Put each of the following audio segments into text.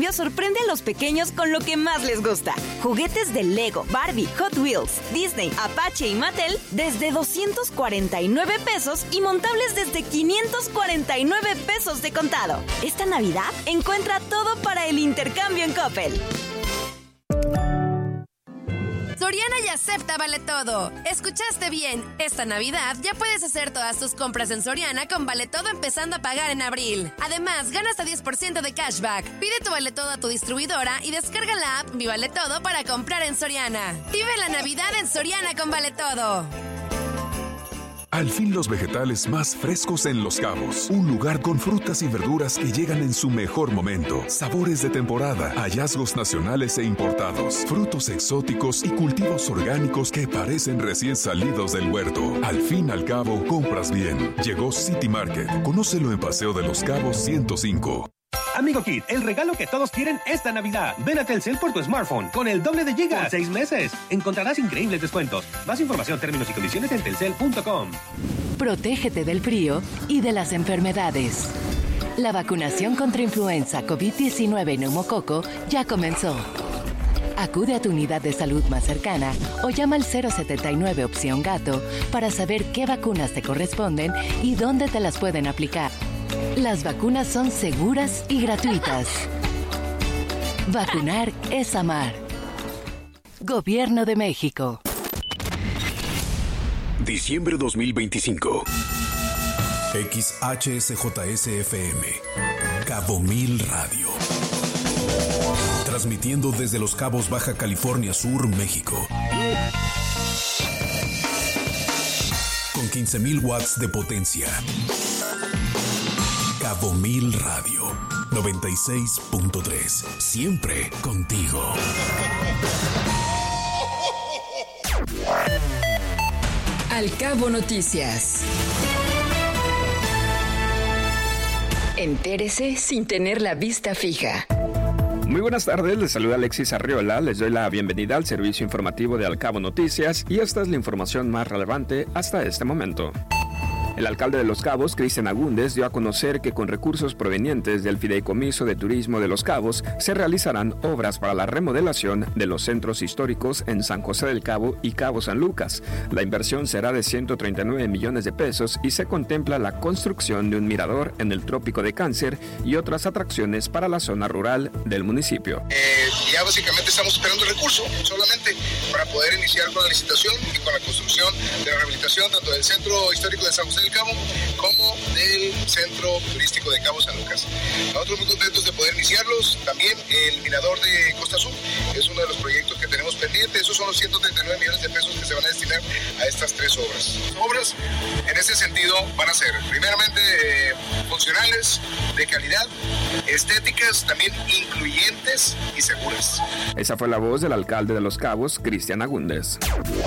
intercambio sorprende a los pequeños con lo que más les gusta. Juguetes de Lego, Barbie, Hot Wheels, Disney, Apache y Mattel desde 249 pesos y montables desde 549 pesos de contado. Esta Navidad encuentra todo para el intercambio en Coppel. Soriana ya acepta Vale Todo. ¿Escuchaste bien? Esta Navidad ya puedes hacer todas tus compras en Soriana con Vale Todo empezando a pagar en abril. Además, gana hasta 10% de cashback. Pide tu Vale Todo a tu distribuidora y descarga la app Mi Vale Todo para comprar en Soriana. Vive la Navidad en Soriana con Vale Todo. Al fin los vegetales más frescos en Los Cabos. Un lugar con frutas y verduras que llegan en su mejor momento. Sabores de temporada, hallazgos nacionales e importados, frutos exóticos y cultivos orgánicos que parecen recién salidos del huerto. Al fin al cabo, compras bien. Llegó City Market. Conócelo en Paseo de Los Cabos 105. Amigo Kid, el regalo que todos quieren esta Navidad. Ven a Telcel por tu smartphone con el doble de gigas. 6 meses. Encontrarás increíbles descuentos. Más información, términos y condiciones en telcel.com. Protégete del frío y de las enfermedades. La vacunación contra influenza, COVID-19 y neumococo ya comenzó. Acude a tu unidad de salud más cercana o llama al 079 opción gato para saber qué vacunas te corresponden y dónde te las pueden aplicar. Las vacunas son seguras y gratuitas. Vacunar es amar. Gobierno de México. Diciembre 2025. XHSJSFM. Cabo Mil Radio. Transmitiendo desde Los Cabos, Baja California Sur, México. Con 15,000 watts de potencia. Cabo Mil Radio 96.3. Siempre contigo. Al Cabo Noticias. Entérese sin tener la vista fija. Muy buenas tardes, les saluda Alexis Arriola, les doy la bienvenida al servicio informativo de Al Cabo Noticias y esta es la información más relevante hasta este momento. El alcalde de Los Cabos, Cristian Agúndez, dio a conocer que con recursos provenientes del Fideicomiso de Turismo de Los Cabos se realizarán obras para la remodelación de los centros históricos en San José del Cabo y Cabo San Lucas. La inversión será de 139 millones de pesos y se contempla la construcción de un mirador en el Trópico de Cáncer y otras atracciones para la zona rural del municipio. Ya básicamente estamos esperando el recurso solamente para poder iniciar con la licitación y con la construcción de la rehabilitación tanto del Centro Histórico de San José del Cabo como del Centro Turístico de Cabo San Lucas. Nosotros muy contentos de poder iniciarlos. También el Mirador de Costa Azul es uno de los proyectos que tenemos pendientes. Esos son los 139 millones de pesos que se van a destinar a estas 3 obras. Obras en ese sentido van a ser primeramente funcionales, de calidad, estéticas, también incluyentes y seguras. Esa fue la voz del alcalde de Los Cabos, Cristian Agúndez.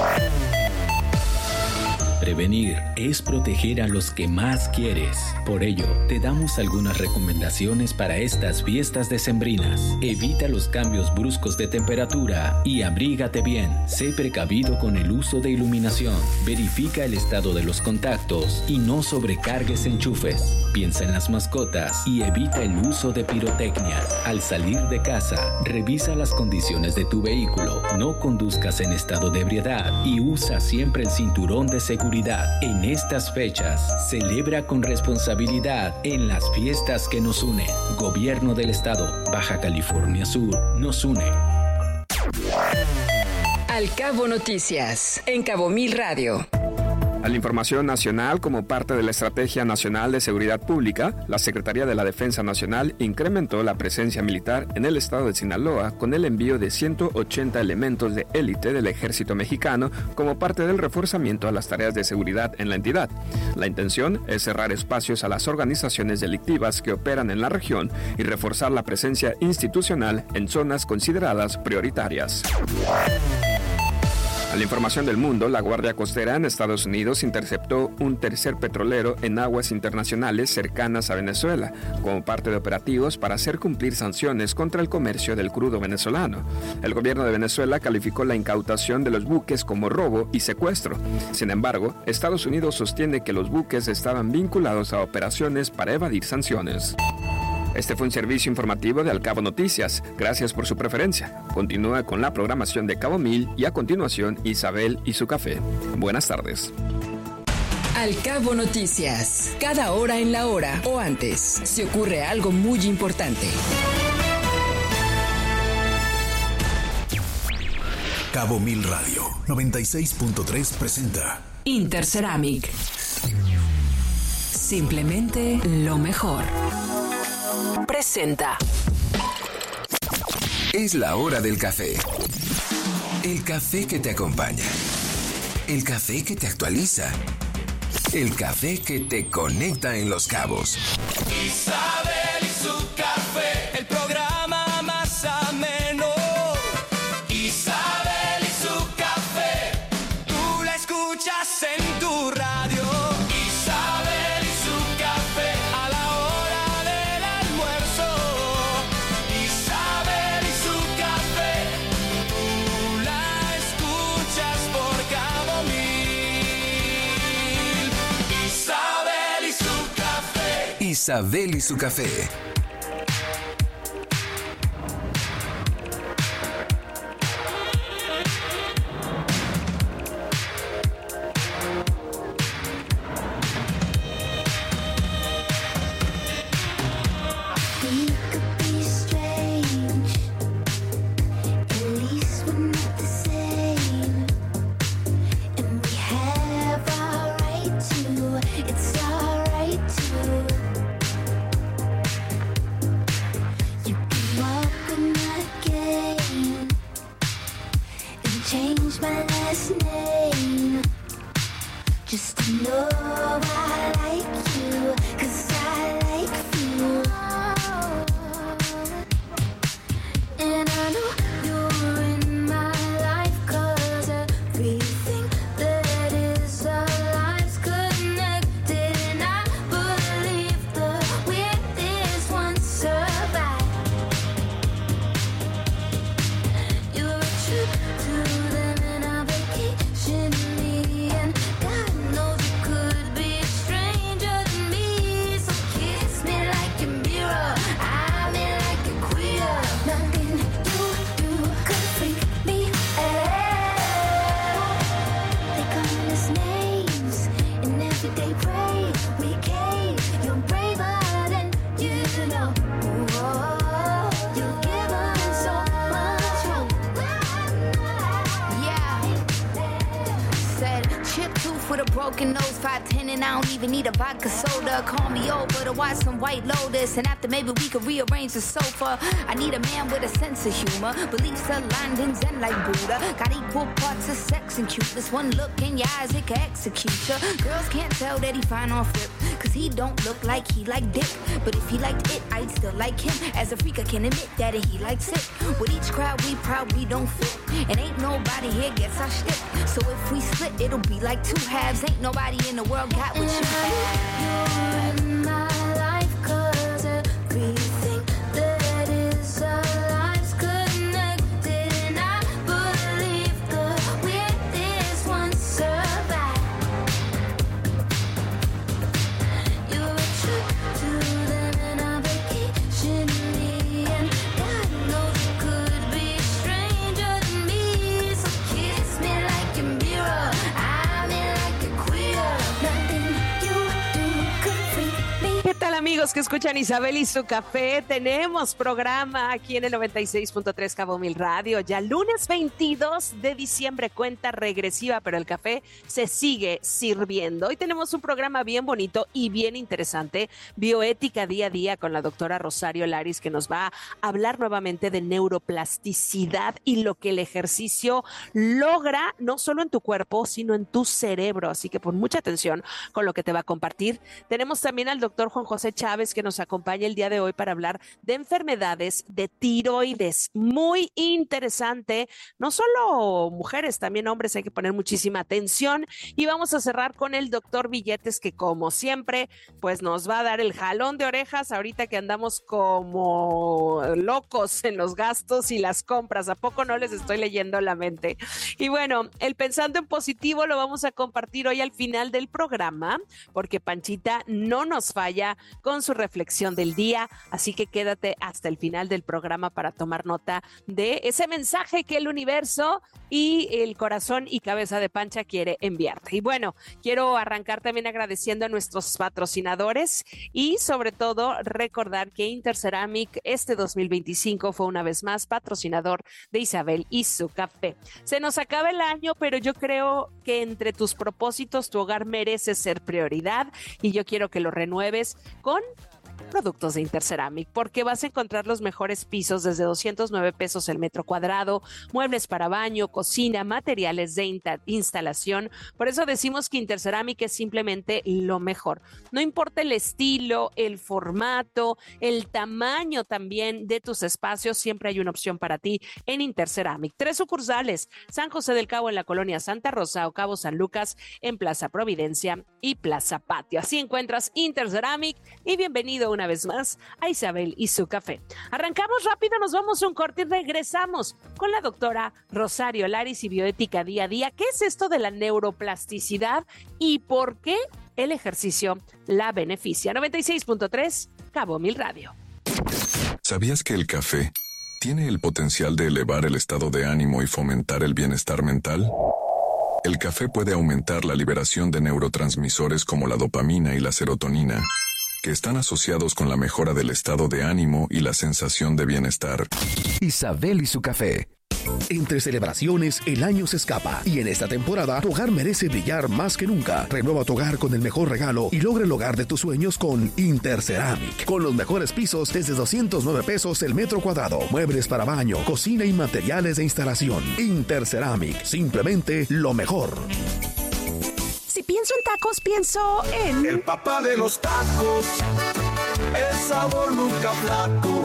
Prevenir es proteger a los que más quieres. Por ello, te damos algunas recomendaciones para estas fiestas decembrinas. Evita los cambios bruscos de temperatura y abrígate bien. Sé precavido con el uso de iluminación. Verifica el estado de los contactos y no sobrecargues enchufes. Piensa en las mascotas y evita el uso de pirotecnia. Al salir de casa, revisa las condiciones de tu vehículo. No conduzcas en estado de ebriedad y usa siempre el cinturón de seguridad. En estas fechas, celebra con responsabilidad en las fiestas que nos unen. Gobierno del Estado, Baja California Sur, nos une. Al Cabo Noticias, en Cabo Mil Radio. A la información nacional, como parte de la Estrategia Nacional de Seguridad Pública, la Secretaría de la Defensa Nacional incrementó la presencia militar en el estado de Sinaloa con el envío de 180 elementos de élite del Ejército Mexicano como parte del reforzamiento a las tareas de seguridad en la entidad. La intención es cerrar espacios a las organizaciones delictivas que operan en la región y reforzar la presencia institucional en zonas consideradas prioritarias. A la información del mundo, la Guardia Costera en Estados Unidos interceptó un tercer petrolero en aguas internacionales cercanas a Venezuela, como parte de operativos para hacer cumplir sanciones contra el comercio del crudo venezolano. El gobierno de Venezuela calificó la incautación de los buques como robo y secuestro. Sin embargo, Estados Unidos sostiene que los buques estaban vinculados a operaciones para evadir sanciones. Este fue un servicio informativo de Al Cabo Noticias. Gracias por su preferencia. Continúa con la programación de Cabo Mil y a continuación Isabel y su café. Buenas tardes. Al Cabo Noticias. Cada hora en la hora o antes, si ocurre algo muy importante. Cabo Mil Radio 96.3 presenta Interceramic. Simplemente lo mejor. Presenta. Es la hora del café. El café que te acompaña. El café que te actualiza. El café que te conecta en Los Cabos. Isabel y su café, el programa más ameno. Isabel y su café, tú la escuchas en tu radio. Isabel y su café, a la hora del almuerzo. Isabel y su café, tú la escuchas por Cabo Mil. Isabel y su café. Isabel y su café. And after maybe we could rearrange the sofa. I need a man with a sense of humor, beliefs aligned and zen like Buddha. Got equal parts of sex and cuteness. One look in your eyes, it can execute ya. Girls can't tell that he fine off rip, cause he don't look like he like dick. But if he liked it, I'd still like him. As a freak I can admit that he likes it. With each crowd we proud we don't fit, and ain't nobody here gets our shit. So if we split, it'll be like two halves. Ain't nobody in the world got what you have. You're in my life, cause everything that is our lives connected, and I believe the weirdest ones survive. You're a trip to them and a vacation in me, and God knows you could be a stranger to me. So kiss me like a mirror, I'm in like a queer. Nothing you do could freak me. ¿Qué tal, amigos que escuchan Isabel y su café? Tenemos programa aquí en el 96.3 Cabo Mil Radio. Ya lunes 22 de diciembre, cuenta regresiva, pero el café se sigue sirviendo. Hoy tenemos un programa bien bonito y bien interesante, Bioética Día a Día, con la doctora Rosario Laris, que nos va a hablar nuevamente de neuroplasticidad y lo que el ejercicio logra, no solo en tu cuerpo, sino en tu cerebro. Así que pon mucha atención con lo que te va a compartir. Tenemos también al doctor Juan José Chávez, que nos acompaña el día de hoy para hablar de enfermedades de tiroides. Muy interesante, no solo mujeres, también hombres, hay que poner muchísima atención. Y vamos a cerrar con el doctor Billetes, que como siempre, pues nos va a dar el jalón de orejas ahorita que andamos como locos en los gastos y las compras. ¿A poco no les estoy leyendo la mente? Y bueno, el Pensando en Positivo lo vamos a compartir hoy al final del programa, porque Panchita no nos falla con su reflexión del día, así que quédate hasta el final del programa para tomar nota de ese mensaje que el universo y el corazón y cabeza de pancha quiere enviarte. Y bueno, quiero arrancar también agradeciendo a nuestros patrocinadores y sobre todo recordar que Interceramic este 2025 fue una vez más patrocinador de Isabel y su café. Se nos acaba el año, pero yo creo que entre tus propósitos tu hogar merece ser prioridad y yo quiero que lo renueves con productos de Interceramic, porque vas a encontrar los mejores pisos desde 209 pesos el metro cuadrado, muebles para baño, cocina, materiales de instalación. Por eso decimos que Interceramic es simplemente lo mejor. No importa el estilo, el formato, el tamaño también de tus espacios, siempre hay una opción para ti en Interceramic. 3 sucursales: San José del Cabo en la colonia Santa Rosa o Cabo San Lucas en Plaza Providencia y Plaza Patio. Así encuentras Interceramic y bienvenido una vez más a Isabel y su café. Arrancamos rápido, nos vamos a un corte y regresamos con la doctora Rosario Laris y Bioética Día a Día. ¿Qué es esto de la neuroplasticidad y por qué el ejercicio la beneficia? 96.3 Cabo Mil Radio. ¿Sabías que el café tiene el potencial de elevar el estado de ánimo y fomentar el bienestar mental? El café puede aumentar la liberación de neurotransmisores como la dopamina y la serotonina, que están asociados con la mejora del estado de ánimo y la sensación de bienestar. Isabel y su café. Entre celebraciones, el año se escapa y en esta temporada tu hogar merece brillar más que nunca. Renueva tu hogar con el mejor regalo y logra el hogar de tus sueños con Interceramic. Con los mejores pisos desde 209 pesos el metro cuadrado, muebles para baño, cocina y materiales de instalación. Interceramic, simplemente lo mejor. Si pienso en tacos, pienso en... El papá de los tacos, el sabor nunca flaco,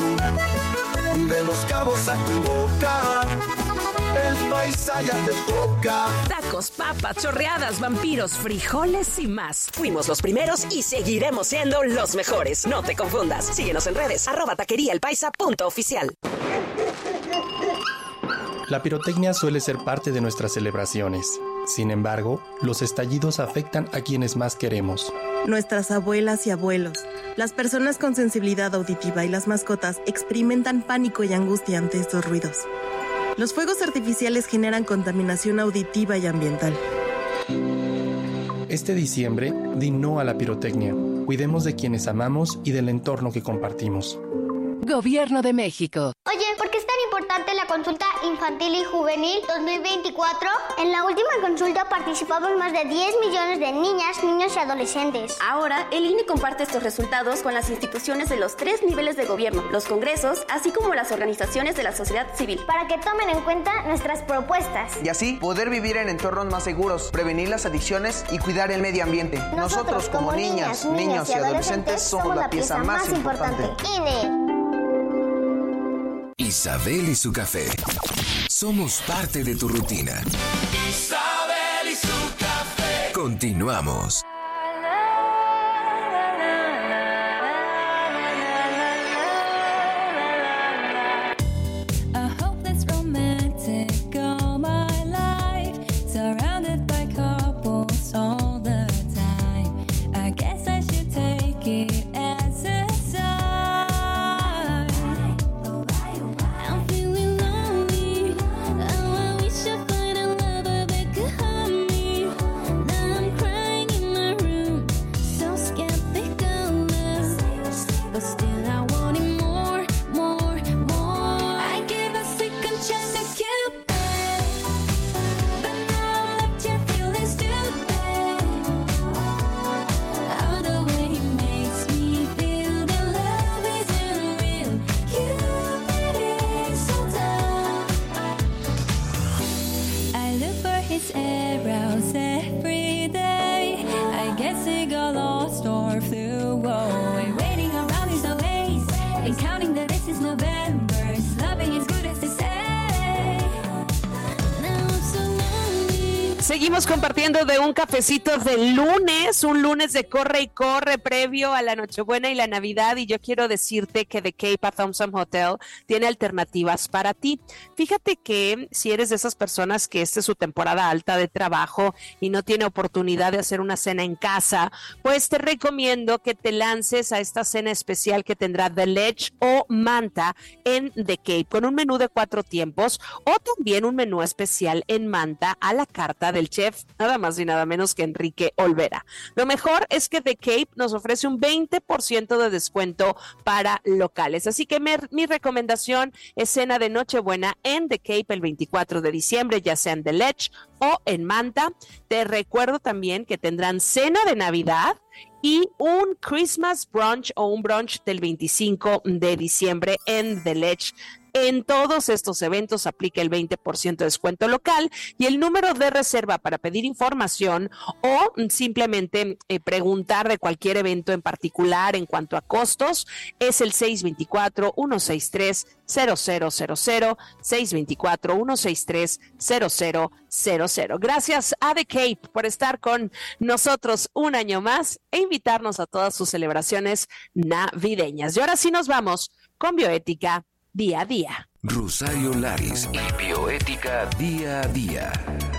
de Los Cabos a tu boca, el paisa ya te toca. Tacos, papas, chorreadas, vampiros, frijoles y más. Fuimos los primeros y seguiremos siendo los mejores. No te confundas. Síguenos en redes, @taqueriaelpaisa.oficial. La pirotecnia suele ser parte de nuestras celebraciones. Sin embargo, los estallidos afectan a quienes más queremos. Nuestras abuelas y abuelos, las personas con sensibilidad auditiva y las mascotas experimentan pánico y angustia ante estos ruidos. Los fuegos artificiales generan contaminación auditiva y ambiental. Este diciembre, di no a la pirotecnia. Cuidemos de quienes amamos y del entorno que compartimos. Gobierno de México. Oye, ¿por qué es tan importante la consulta infantil y juvenil 2024? En la última consulta participaron más de 10 millones de niñas, niños y adolescentes. Ahora, el INE comparte estos resultados con las instituciones de los 3 niveles de gobierno, los congresos, así como las organizaciones de la sociedad civil. Para que tomen en cuenta nuestras propuestas. Y así, poder vivir en entornos más seguros, prevenir las adicciones y cuidar el medio ambiente. Nosotros como niñas, niños y adolescentes, somos la pieza más importante. INE. Isabel y su café. Somos parte de tu rutina. Isabel y su café. Continuamos. Seguimos compartiendo de un cafecito de lunes, un lunes de corre y corre previo a la Nochebuena y la Navidad, y yo quiero decirte que The Cape at Thompson Hotel tiene alternativas para ti. Fíjate que si eres de esas personas que esta es su temporada alta de trabajo y no tiene oportunidad de hacer una cena en casa, pues te recomiendo que te lances a esta cena especial que tendrá The Ledge o Manta en The Cape, con un menú de 4 tiempos o también un menú especial en Manta a la carta del chef, nada más y nada menos que Enrique Olvera. Lo mejor es que The Cape nos ofrece un 20% de descuento para locales, así que mi recomendación es cena de Nochebuena en The Cape el 24 de diciembre, ya sea en The Ledge o en Manta. Te recuerdo también que tendrán cena de Navidad y un Christmas brunch o un brunch del 25 de diciembre en The Ledge. En todos estos eventos aplica el 20% de descuento local, y el número de reserva para pedir información o simplemente preguntar de cualquier evento en particular en cuanto a costos es el 624-163-0000, 624-163-0000. Gracias a The Cape por estar con nosotros un año más e invitarnos a todas sus celebraciones navideñas. Y ahora sí nos vamos con Bioética Día a Día. Rosario Laris y Bioética Día a Día.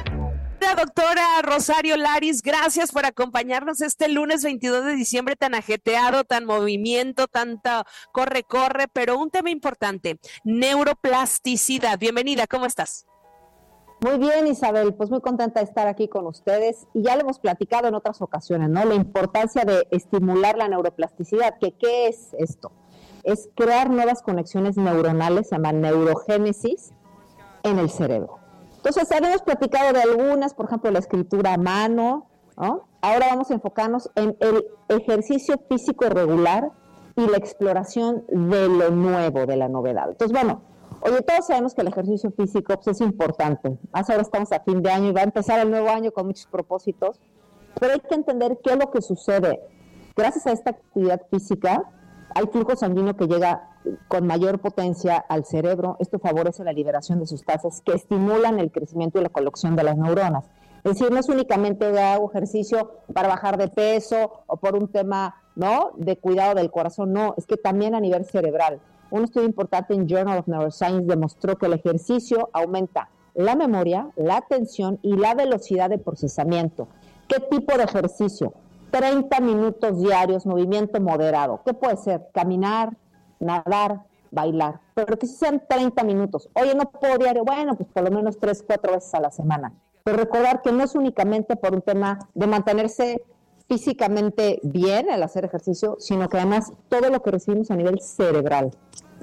La doctora Rosario Laris, gracias por acompañarnos este lunes 22 de diciembre tan ajetreado, tan movimiento, tanta corre, pero un tema importante, neuroplasticidad. Bienvenida, ¿cómo estás? Muy bien, Isabel, pues muy contenta de estar aquí con ustedes, y ya lo hemos platicado en otras ocasiones, ¿no? La importancia de estimular la neuroplasticidad, que ¿qué es esto? Es crear nuevas conexiones neuronales, se llama neurogénesis, en el cerebro. Entonces, habíamos platicado de algunas, por ejemplo, la escritura a mano, ¿no? Ahora vamos a enfocarnos en el ejercicio físico regular y la exploración de lo nuevo, de la novedad. Entonces, bueno, oye, todos sabemos que el ejercicio físico pues, es importante. Ahora estamos a fin de año y va a empezar el nuevo año con muchos propósitos, pero hay que entender qué es lo que sucede. Gracias a esta actividad física, hay flujo sanguíneo que llega con mayor potencia al cerebro. Esto favorece la liberación de sustancias que estimulan el crecimiento y la colección de las neuronas. Es decir, no es únicamente hago ejercicio para bajar de peso o por un tema, ¿no?, de cuidado del corazón. No, es que también a nivel cerebral. Un estudio importante en Journal of Neuroscience demostró que el ejercicio aumenta la memoria, la atención y la velocidad de procesamiento. ¿Qué tipo de ejercicio? 30 minutos diarios, movimiento moderado. ¿Qué puede ser? Caminar, nadar, bailar. Pero que sean 30 minutos. Oye, no puedo diario. Bueno, pues por lo menos 3-4 veces a la semana. Pero recordar que no es únicamente por un tema de mantenerse físicamente bien al hacer ejercicio, sino que además todo lo que recibimos a nivel cerebral.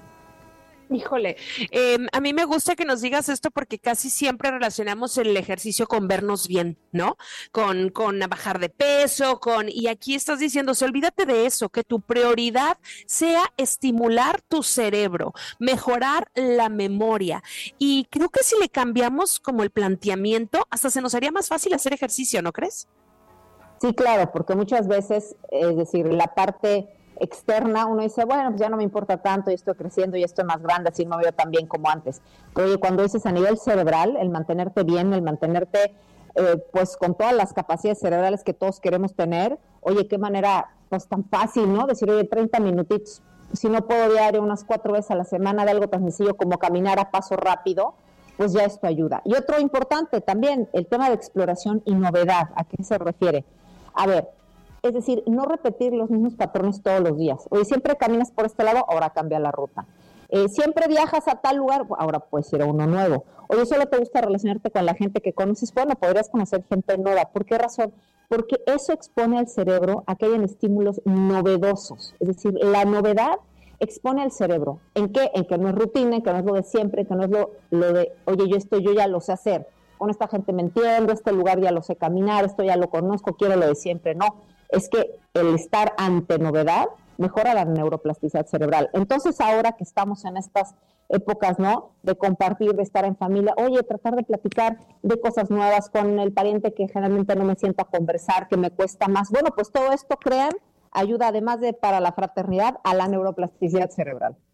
Híjole, a mí me gusta que nos digas esto porque casi siempre relacionamos el ejercicio con vernos bien, ¿no? Con bajar de peso, y aquí estás diciendo, olvídate de eso, que tu prioridad sea estimular tu cerebro, mejorar la memoria. Y creo que si le cambiamos como el planteamiento, hasta se nos haría más fácil hacer ejercicio, ¿no crees? Sí, claro, porque muchas veces, es decir, la parte externa, uno dice, bueno, pues ya no me importa tanto, y estoy creciendo y estoy más grande, así no me veo tan bien como antes. Pero oye, cuando dices a nivel cerebral, el mantenerte bien, el mantenerte pues con todas las capacidades cerebrales que todos queremos tener, oye, qué manera pues tan fácil, ¿no? Decir, oye, 30 minutitos, si no puedo diario unas 4 veces a la semana de algo tan sencillo como caminar a paso rápido, pues ya esto ayuda. Y otro importante también, el tema de exploración y novedad, ¿a qué se refiere? A ver, es decir, no repetir los mismos patrones todos los días. Oye, siempre caminas por este lado, ahora cambia la ruta. Siempre viajas a tal lugar, ahora puedes ir a uno nuevo. Oye, solo te gusta relacionarte con la gente que conoces, bueno, podrías conocer gente nueva. ¿Por qué razón? Porque eso expone al cerebro a que hayan estímulos novedosos. Es decir, la novedad expone al cerebro. ¿En qué? En que no es rutina, en que no es lo de siempre, en que no es lo de, oye, yo ya lo sé hacer. Con esta gente me entiendo, este lugar ya lo sé caminar, esto ya lo conozco, quiero lo de siempre. No. Es que el estar ante novedad mejora la neuroplasticidad cerebral. Entonces, ahora que estamos en estas épocas, ¿no?, de compartir, de estar en familia, oye, tratar de platicar de cosas nuevas con el pariente que generalmente no me siento a conversar, que me cuesta más. Bueno, pues todo esto, crean, ayuda además de para la fraternidad a la neuroplasticidad cerebral.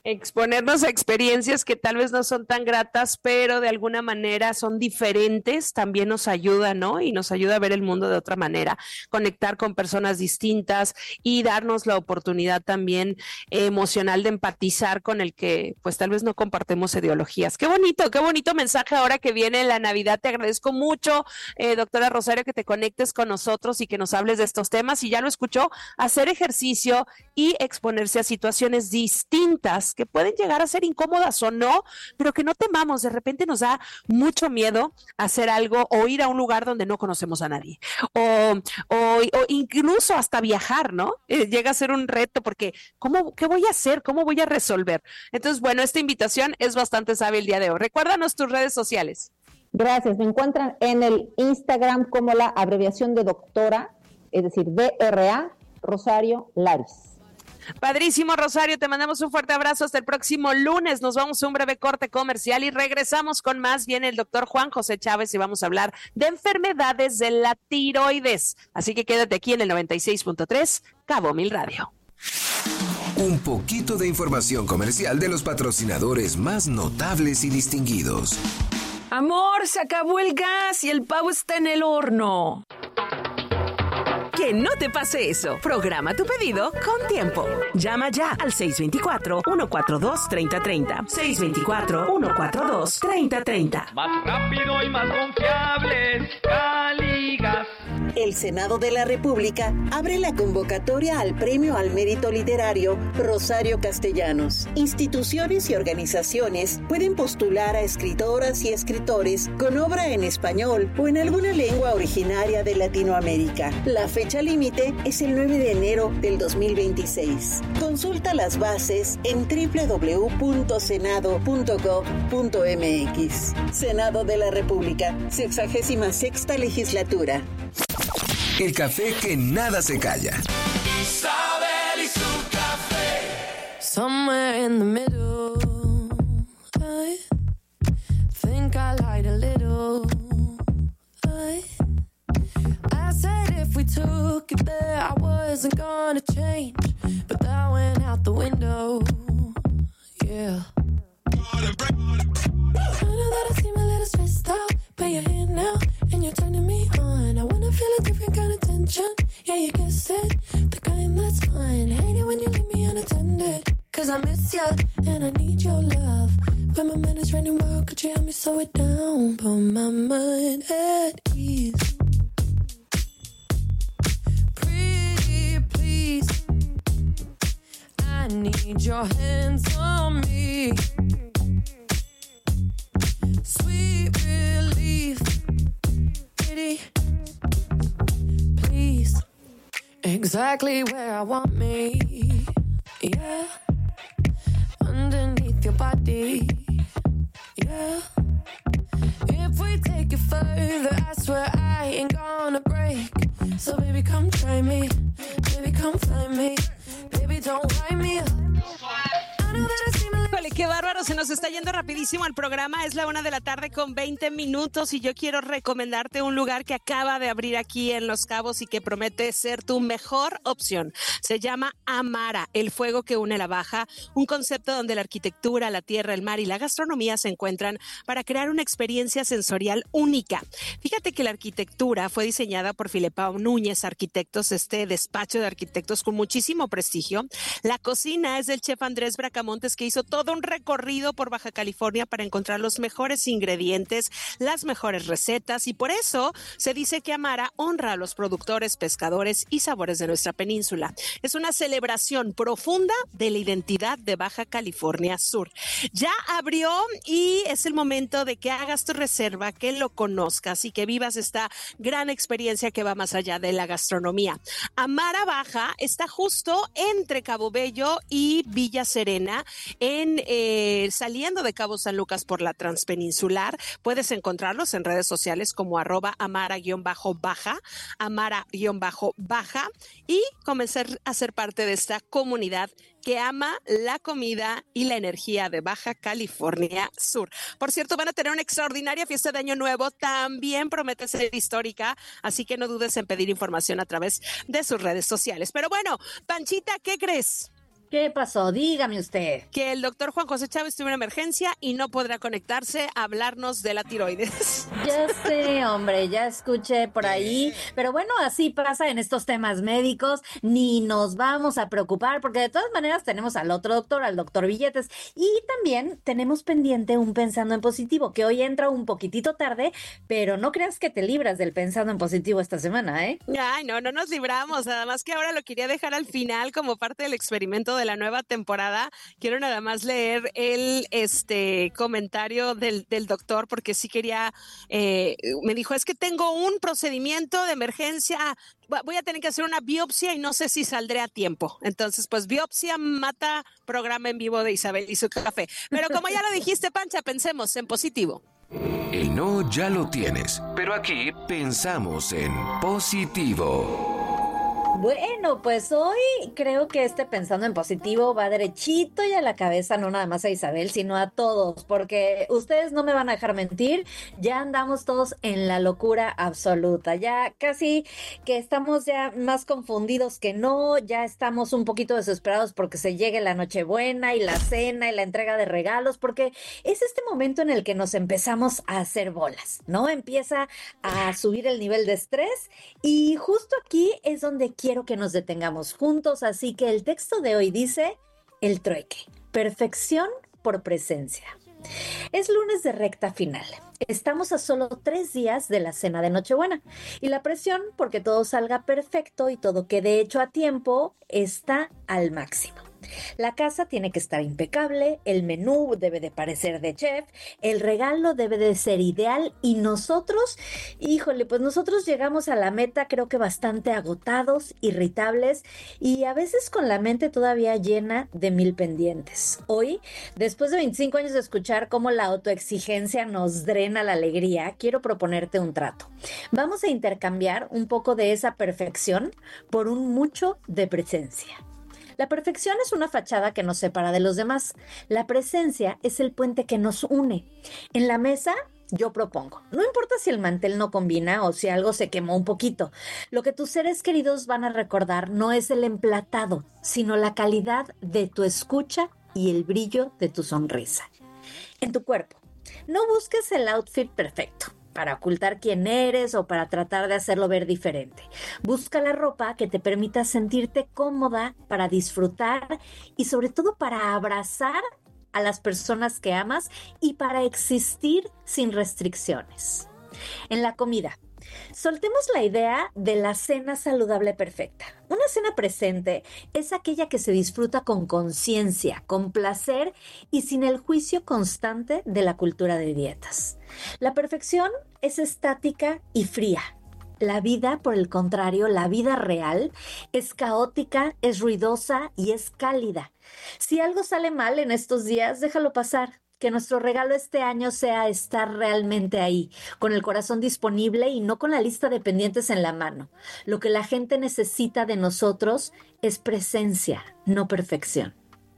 Exponernos a experiencias que tal vez no son tan gratas, pero de alguna manera son diferentes, también nos ayuda, ¿no? Y nos ayuda a ver el mundo de otra manera, conectar con personas distintas y darnos la oportunidad también emocional de empatizar con el que pues tal vez no compartimos ideologías. Qué bonito mensaje ahora que viene la Navidad. Te agradezco mucho, doctora Rosario, que te conectes con nosotros y que nos hables de estos temas. Y ya lo escuchó, hacer ejercicio y exponerse a situaciones distintas que pueden llegar a ser incómodas o no, pero que no temamos. De repente nos da mucho miedo hacer algo o ir a un lugar donde no conocemos a nadie o incluso hasta viajar, ¿no? Llega a ser un reto porque ¿qué voy a hacer? ¿Cómo voy a resolver? Entonces, bueno, esta invitación es bastante sabia el día de hoy. Recuérdanos tus redes sociales. Gracias. Me encuentran en el Instagram como la abreviación de doctora, es decir, DRA Rosario Laris. Padrísimo, Rosario, te mandamos un fuerte abrazo. Hasta el próximo lunes. Nos vamos a un breve corte comercial y regresamos con más. Viene el doctor Juan José Chávez y vamos a hablar de enfermedades de la tiroides. Así que quédate aquí en el 96.3 Cabo Mil Radio. Un poquito de información comercial de los patrocinadores más notables y distinguidos. Amor, se acabó el gas y el pavo está en el horno. Que no te pase eso. Programa tu pedido con tiempo. Llama ya al 624-142-3030. 624-142-3030. Más rápido y más confiables, Caligas. El Senado de la República abre la convocatoria al Premio al Mérito Literario Rosario Castellanos. Instituciones y organizaciones pueden postular a escritoras y escritores con obra en español o en alguna lengua originaria de Latinoamérica. La fecha límite es el 9 de enero del 2026. Consulta las bases en www.senado.gov.mx. Senado de la República, 66ª legislatura. El café que nada se calla. Isabel y su café. Somewhere in the middle, I think I lied a little. I said if we took it there, I wasn't gonna change, but that went out the window. Yeah. I know that I seem a little stressed out, but you're here now and you're turning me on. I wanna feel a different kind of tension. Yeah, you guessed it, the kind that's fine. Hate it when you leave me unattended, 'cause I miss you and I need your love. When my mind is running wild, could you help me slow it down? Put my mind at ease. Pretty please, I need your hands on me. Sweet relief, pretty please, exactly where I want me. Yeah, underneath your body. Yeah, if we take it further, I swear I ain't gonna break. So baby, come try me. Baby, come find me. Baby, don't wind me up. Híjole, qué bárbaro, se nos está yendo rapidísimo el programa. Es la 1:20 p.m. y yo quiero recomendarte un lugar que acaba de abrir aquí en Los Cabos y que promete ser tu mejor opción. Se llama Amara, el fuego que une la Baja, un concepto donde la arquitectura, la tierra, el mar y la gastronomía se encuentran para crear una experiencia sensorial única. Fíjate que la arquitectura fue diseñada por Filipao Núñez Arquitectos, este despacho de arquitectos con muchísimo prestigio. La cocina es del chef Andrés Bracamontes, que hizo todo un recorrido por Baja California para encontrar los mejores ingredientes, las mejores recetas, y por eso se dice que Amara honra a los productores, pescadores y sabores de nuestra península. Es una celebración profunda de la identidad de Baja California Sur. Ya abrió y es el momento de que hagas tu reserva, que lo conozcas y que vivas esta gran experiencia que va más allá de la gastronomía. Amara Baja está justo entre Cabo Bello y Villa Serena, saliendo de Cabo San Lucas por la Transpeninsular. Puedes encontrarlos en redes sociales como @amara_baja, amara_baja, y comenzar a ser parte de esta comunidad que ama la comida y la energía de Baja California Sur. Por cierto, van a tener una extraordinaria fiesta de Año Nuevo, también promete ser histórica, así que no dudes en pedir información a través de sus redes sociales. Pero bueno, Panchita, ¿qué crees? ¿Qué pasó? Dígame usted. Que el doctor Juan José Chávez tuvo una emergencia y no podrá conectarse a hablarnos de la tiroides. Ya sé, hombre, ya escuché por ahí, pero bueno, así pasa en estos temas médicos, ni nos vamos a preocupar porque de todas maneras tenemos al otro doctor, al doctor Billetes, y también tenemos pendiente un Pensando en Positivo, que hoy entra un poquitito tarde, pero no creas que te libras del Pensando en Positivo esta semana, ¿eh? Ay, no nos libramos, nada más que ahora lo quería dejar al final como parte del experimento de la nueva temporada. Quiero nada más leer el comentario del doctor, porque sí quería, me dijo, es que tengo un procedimiento de emergencia, voy a tener que hacer una biopsia y no sé si saldré a tiempo. Entonces, pues biopsia mata programa en vivo de Isabel y su café. Pero como ya lo dijiste, Pancha, pensemos en positivo. El no ya lo tienes, pero aquí pensamos en positivo. Bueno, pues hoy creo que Pensando en Positivo va derechito y a la cabeza, no nada más a Isabel, sino a todos, porque ustedes no me van a dejar mentir, ya andamos todos en la locura absoluta, ya casi que estamos ya más confundidos que no, ya estamos un poquito desesperados porque se llegue la Nochebuena y la cena y la entrega de regalos, porque es este momento en el que nos empezamos a hacer bolas, ¿no? Empieza a subir el nivel de estrés y justo aquí es donde quiero que nos detengamos juntos, así que el texto de hoy dice: el trueque, perfección por presencia. Es lunes de recta final. Estamos a solo 3 días de la cena de Nochebuena y la presión porque todo salga perfecto y todo quede hecho a tiempo está al máximo. La casa tiene que estar impecable, el menú debe de parecer de chef, el regalo debe de ser ideal y nosotros, híjole, pues nosotros llegamos a la meta creo que bastante agotados, irritables y a veces con la mente todavía llena de 1000 pendientes. Hoy, después de 25 años de escuchar cómo la autoexigencia nos drena la alegría, quiero proponerte un trato. Vamos a intercambiar un poco de esa perfección por un mucho de presencia. La perfección es una fachada que nos separa de los demás. La presencia es el puente que nos une. En la mesa, yo propongo, no importa si el mantel no combina o si algo se quemó un poquito, lo que tus seres queridos van a recordar no es el emplatado, sino la calidad de tu escucha y el brillo de tu sonrisa. En tu cuerpo, no busques el outfit perfecto para ocultar quién eres o para tratar de hacerlo ver diferente. Busca la ropa que te permita sentirte cómoda para disfrutar y sobre todo para abrazar a las personas que amas y para existir sin restricciones. En la comida, soltemos la idea de la cena saludable perfecta. Una cena presente es aquella que se disfruta con conciencia, con placer y sin el juicio constante de la cultura de dietas. La perfección es estática y fría. La vida, por el contrario, la vida real, es caótica, es ruidosa y es cálida. Si algo sale mal en estos días, déjalo pasar. Que nuestro regalo este año sea estar realmente ahí, con el corazón disponible y no con la lista de pendientes en la mano. Lo que la gente necesita de nosotros es presencia, no perfección.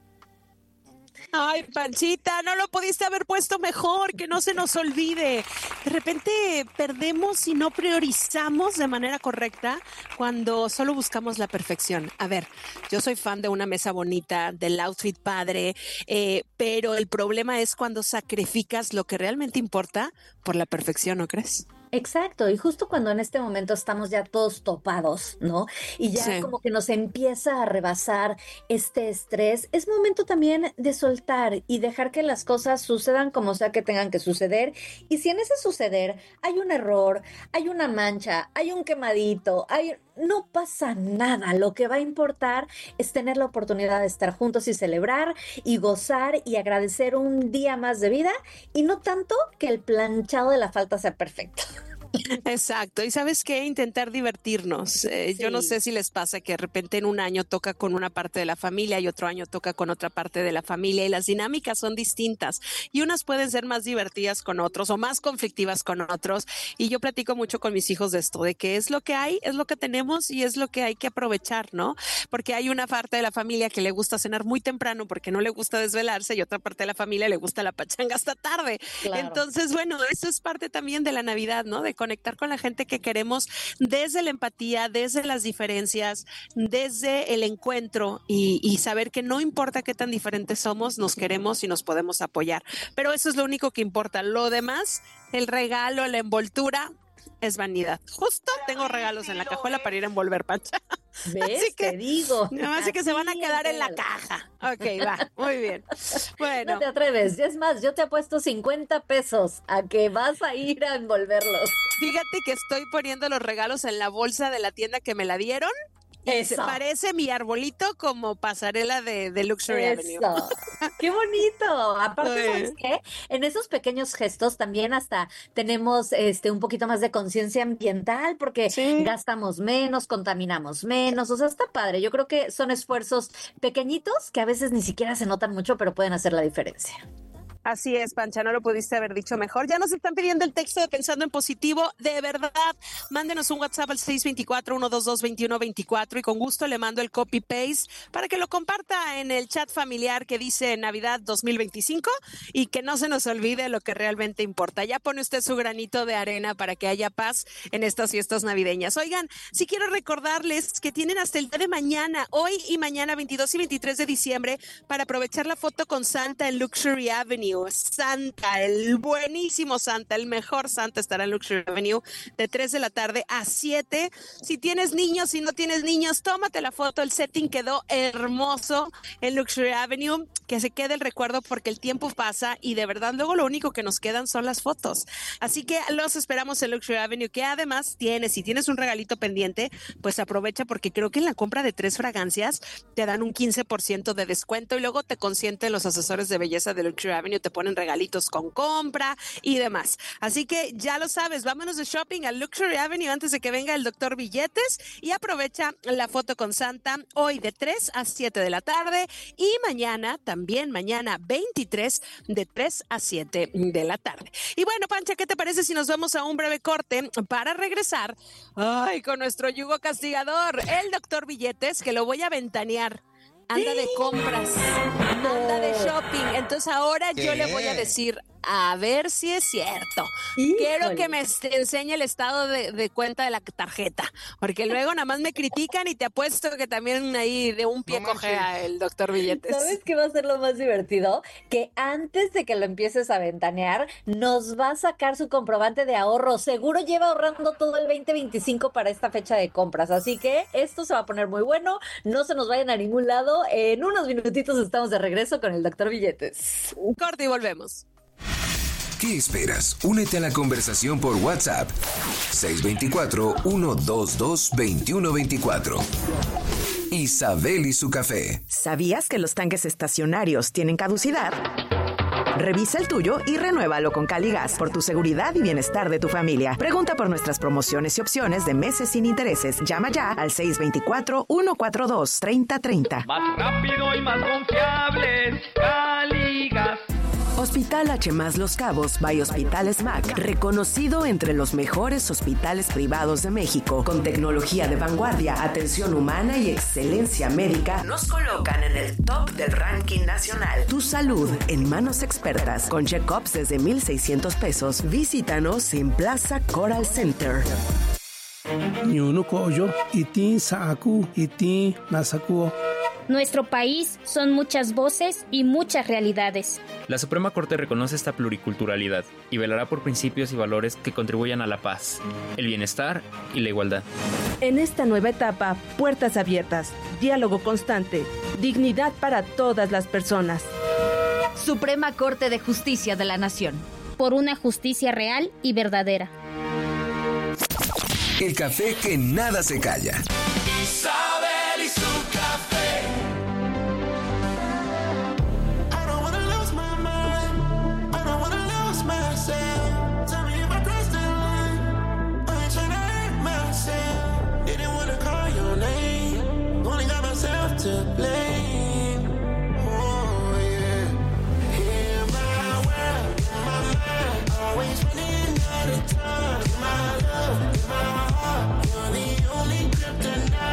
Ay, Panchita, no lo pudiste haber puesto mejor, que no se nos olvide. De repente perdemos y no priorizamos de manera correcta cuando solo buscamos la perfección. A ver, yo soy fan de una mesa bonita, del outfit padre, pero el problema es cuando sacrificas lo que realmente importa por la perfección, ¿no crees? Exacto, y justo cuando en este momento estamos ya todos topados, ¿no? Y ya sí, como que nos empieza a rebasar este estrés, es momento también de soltar y dejar que las cosas sucedan como sea que tengan que suceder. Y si en ese suceder hay un error, hay una mancha, hay un quemadito, no pasa nada. Lo que va a importar es tener la oportunidad de estar juntos y celebrar y gozar y agradecer un día más de vida y no tanto que el planchado de la falda sea perfecto. Exacto, y ¿sabes qué? Intentar divertirnos. Sí. Yo no sé si les pasa que de repente en un año toca con una parte de la familia y otro año toca con otra parte de la familia y las dinámicas son distintas y unas pueden ser más divertidas con otros o más conflictivas con otros, y yo platico mucho con mis hijos de esto, de que es lo que hay, es lo que tenemos y es lo que hay que aprovechar, ¿no? Porque hay una parte de la familia que le gusta cenar muy temprano porque no le gusta desvelarse y otra parte de la familia le gusta la pachanga hasta tarde. Claro. Entonces, bueno, eso es parte también de la Navidad, ¿no? De conectar con la gente que queremos desde la empatía, desde las diferencias, desde el encuentro y saber que no importa qué tan diferentes somos, nos queremos y nos podemos apoyar. Pero eso es lo único que importa. Lo demás, el regalo, la envoltura, es vanidad. Justo tengo regalos en la cajuela para ir a envolver, Pancha. ¿Ves? Así que, te digo. Así que se van a quedar en la caja. Ok, va, muy bien. Bueno. No te atreves. Es más, yo te apuesto 50 pesos a que vas a ir a envolverlos. Fíjate que estoy poniendo los regalos en la bolsa de la tienda que me la dieron. Eso. Parece mi arbolito como pasarela de Luxury Avenue. ¡Qué bonito! Aparte, ¿sabes qué? En esos pequeños gestos también hasta tenemos un poquito más de conciencia ambiental porque gastamos menos, contaminamos menos. O sea, está padre. Yo creo que son esfuerzos pequeñitos que a veces ni siquiera se notan mucho, pero pueden hacer la diferencia. Así es, Pancha, no lo pudiste haber dicho mejor. Ya nos están pidiendo el texto de Pensando en Positivo. De verdad, mándenos un WhatsApp al 624-122-2124 y con gusto le mando el copy-paste para que lo comparta en el chat familiar que dice Navidad 2025 y que no se nos olvide lo que realmente importa. Ya pone usted su granito de arena para que haya paz en estas fiestas navideñas. Oigan, sí quiero recordarles que tienen hasta el día de mañana, hoy y mañana, 22 y 23 de diciembre, para aprovechar la foto con Santa en Luxury Avenue. Santa, el buenísimo Santa, el mejor Santa estará en Luxury Avenue de 3 de la tarde a 7. Si tienes niños, si no tienes niños, tómate la foto. El setting quedó hermoso en Luxury Avenue. Que se quede el recuerdo porque el tiempo pasa y de verdad luego lo único que nos quedan son las fotos. Así que los esperamos en Luxury Avenue, que además si tienes un regalito pendiente, pues aprovecha porque creo que en la compra de 3 fragancias te dan un 15% de descuento y luego te consienten los asesores de belleza de Luxury Avenue, te ponen regalitos con compra y demás. Así que ya lo sabes, vámonos de shopping a Luxury Avenue antes de que venga el doctor Billetes y aprovecha la foto con Santa hoy de 3 a 7 de la tarde y mañana 23 de 3 a 7 de la tarde. Y bueno, Pancha, ¿qué te parece si nos vamos a un breve corte para regresar con nuestro yugo castigador, el doctor Billetes, que lo voy a ventanear? Anda de compras, anda de shopping. Entonces ahora yo le voy a decir, a ver si es cierto. Quiero que me enseñe el estado de cuenta de la tarjeta, porque luego nada más me critican y te apuesto que también ahí de un pie cojea el doctor Billetes. ¿Sabes qué va a ser lo más divertido? Que antes de que lo empieces a ventanear, nos va a sacar su comprobante de ahorro. Seguro lleva ahorrando todo el 2025 para esta fecha de compras. Así que esto se va a poner muy bueno. No se nos vayan a ningún lado. En unos minutitos estamos de regreso con el doctor Billetes. Corte y volvemos. ¿Qué esperas? Únete a la conversación por WhatsApp 624-122-2124. Isabel y su café. ¿Sabías que los tanques estacionarios tienen caducidad? Revisa el tuyo y renuévalo con Caligas por tu seguridad y bienestar de tu familia. Pregunta por nuestras promociones y opciones de meses sin intereses. Llama ya al 624-142-3030. Más rápido y más confiable, Caligas. Hospital H+ Los Cabos by Hospital SMAC, reconocido entre los mejores hospitales privados de México, con tecnología de vanguardia, atención humana y excelencia médica, nos colocan en el top del ranking nacional. Tu salud en manos expertas, con check-ups desde 1,600 pesos. Visítanos en Plaza Coral Center. Nuestro país son muchas voces y muchas realidades. La Suprema Corte reconoce esta pluriculturalidad y velará por principios y valores que contribuyan a la paz, el bienestar y la igualdad. En esta nueva etapa, puertas abiertas, diálogo constante, dignidad para todas las personas. Suprema Corte de Justicia de la Nación. Por una justicia real y verdadera. El café que nada se calla. Isabel y su café. To blame, oh yeah. In my world, in my mind, always running out of time. My love, my heart, you're the only kryptonite.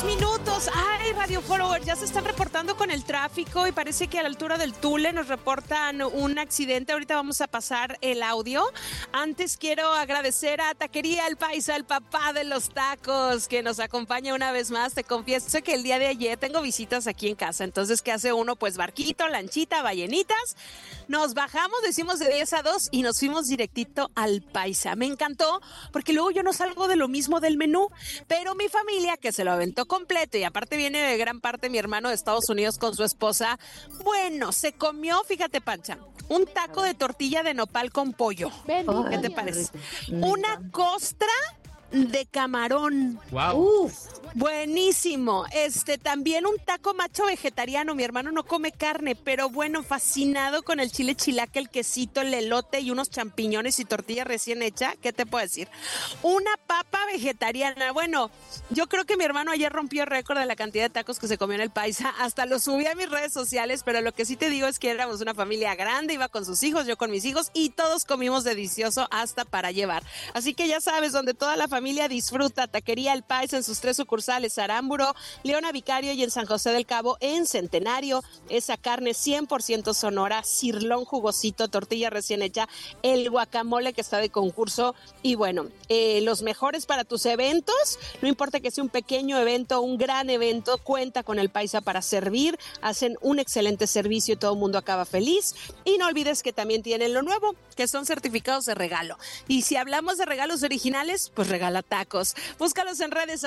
minutos. Ay, Radio Followers, ya se están reportando con el tráfico y parece que a la altura del Tule nos reportan un accidente. Ahorita vamos a pasar el audio. Antes quiero agradecer a Taquería El Paisa, el papá de los tacos, que nos acompaña una vez más. Te confieso que el día de ayer tengo visitas aquí en casa. Entonces, ¿qué hace uno? Pues barquito, lanchita, ballenitas. Nos bajamos, decimos de 10 a 2 y nos fuimos directito al Paisa. Me encantó porque luego yo no salgo de lo mismo del menú, pero mi familia, que se lo aventó completo y aparte viene de gran parte mi hermano de Estados Unidos con su esposa, bueno, se comió, fíjate, Pancha, un taco de tortilla de nopal con pollo. ¿Qué te parece? Una costra de camarón. Wow. Buenísimo. También un taco macho vegetariano. Mi hermano no come carne, pero bueno, fascinado con el chile chilaca, el quesito, el elote y unos champiñones y tortilla recién hecha. ¿Qué te puedo decir? Una papa vegetariana. Bueno, yo creo que mi hermano ayer rompió el récord de la cantidad de tacos que se comió en el Paisa. Hasta lo subí a mis redes sociales, pero lo que sí te digo es que éramos una familia grande, iba con sus hijos, yo con mis hijos y todos comimos delicioso hasta para llevar. Así que ya sabes, donde toda la familia disfruta, Taquería El Paisa en sus 3 sucursales, Aramburo, Leona Vicario y en San José del Cabo en Centenario. Esa carne 100% sonora, cirlón jugosito, tortilla recién hecha, el guacamole que está de concurso y bueno, los mejores para tus eventos, no importa que sea un pequeño evento, un gran evento, cuenta con El Paisa para servir, hacen un excelente servicio y todo el mundo acaba feliz. Y no olvides que también tienen lo nuevo, que son certificados de regalo. Y si hablamos de regalos originales, pues regala tacos. Búscalos en redes,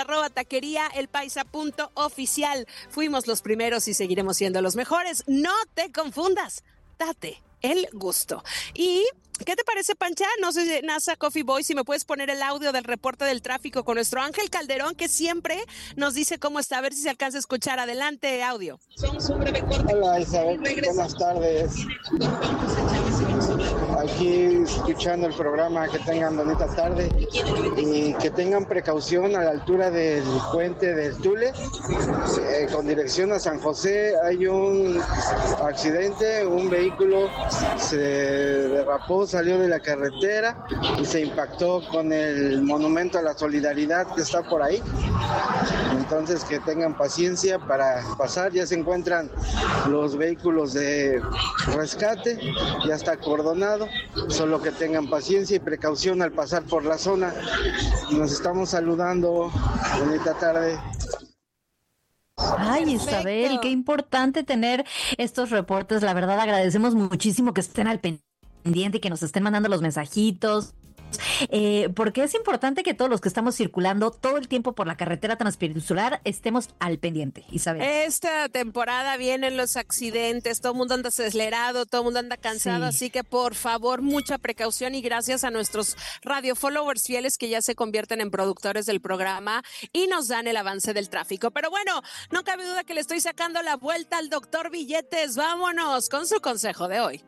@taqueriaelpaisa.oficial. Fuimos los primeros y seguiremos siendo los mejores. No te confundas, date el gusto. Y ¿qué te parece, Pancha? No sé, NASA Coffee Boy, si me puedes poner el audio del reporte del tráfico con nuestro Ángel Calderón, que siempre nos dice cómo está, a ver si se alcanza a escuchar. Adelante, audio. Hola, Isabel, buenas tardes. Aquí escuchando el programa, que tengan bonita tarde y que tengan precaución a la altura del puente del Tule, con dirección a San José. Hay un accidente, un vehículo se derrapó, salió de la carretera y se impactó con el monumento a la solidaridad que está por ahí. Entonces, que tengan paciencia para pasar. Ya se encuentran los vehículos de rescate, ya está acordonado, solo que tengan paciencia y precaución al pasar por la zona. Nos estamos saludando. Bonita tarde. Ay, Isabel, qué importante tener estos reportes. La verdad, agradecemos muchísimo que estén al pendiente y que nos estén mandando los mensajitos. Porque es importante que todos los que estamos circulando todo el tiempo por la carretera transpeninsular estemos al pendiente, Isabel. Esta temporada vienen los accidentes, todo el mundo anda acelerado, todo el mundo anda cansado, sí. Así que por favor, mucha precaución y gracias a nuestros radio followers fieles que ya se convierten en productores del programa y nos dan el avance del tráfico. Pero bueno, no cabe duda que le estoy sacando la vuelta al doctor Billetes. Vámonos con su consejo de hoy.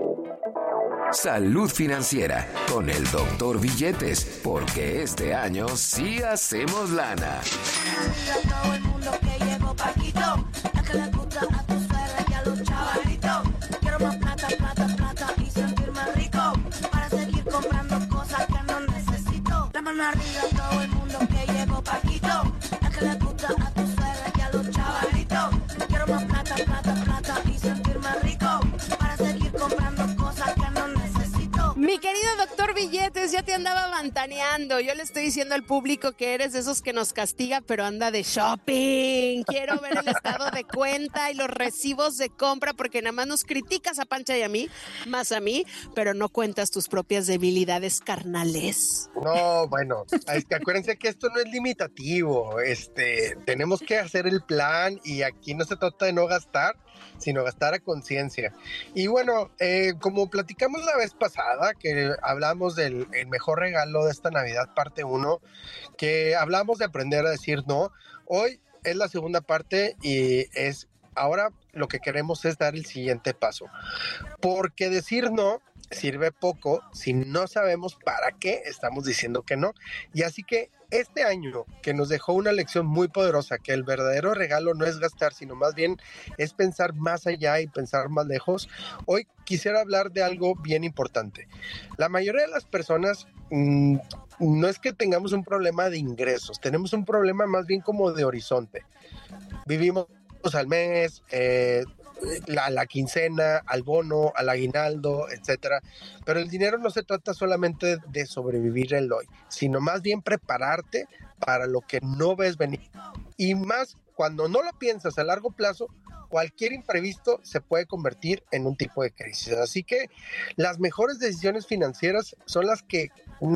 Salud financiera con el Dr. Billetes, porque este año sí hacemos lana. Todo el mundo que llegó Paquito, la que le gusta a tu suegra y a los chavalitos. Quiero más plata, plata, plata y sentir más rico para seguir comprando cosas que no necesito. La mano arriba todo el mundo que llegó Paquito, la que le gusta a tu suegra y a los chavalitos. Quiero más plata, plata, plata y sentir más rico para seguir comprando cosas que no necesito. Mi querido doctor Billetes, ya te andaba mantaneando. Yo le estoy diciendo al público que eres de esos que nos castiga, pero anda de shopping. Quiero ver el estado de cuenta y los recibos de compra, porque nada más nos criticas a Pancha y a mí, más a mí, pero no cuentas tus propias debilidades carnales. No, bueno, acuérdense que esto no es limitativo. Tenemos que hacer el plan y aquí no se trata de no gastar, sino gastar a conciencia. Y bueno, como platicamos la vez pasada, que hablamos del el mejor regalo de esta Navidad, parte 1, que hablamos de aprender a decir no, hoy es la segunda parte y ahora lo que queremos es dar el siguiente paso. Porque decir no sirve poco si no sabemos para qué estamos diciendo que no. Y así que este año que nos dejó una lección muy poderosa, que el verdadero regalo no es gastar, sino más bien es pensar más allá y pensar más lejos, hoy quisiera hablar de algo bien importante. La mayoría de las personas no es que tengamos un problema de ingresos, tenemos un problema más bien como de horizonte. Vivimos al mes, la quincena, al bono, al aguinaldo, etcétera. Pero el dinero no se trata solamente de sobrevivir el hoy, sino más bien prepararte para lo que no ves venir. Y más cuando no lo piensas a largo plazo, cualquier imprevisto se puede convertir en un tipo de crisis. Así que las mejores decisiones financieras son las que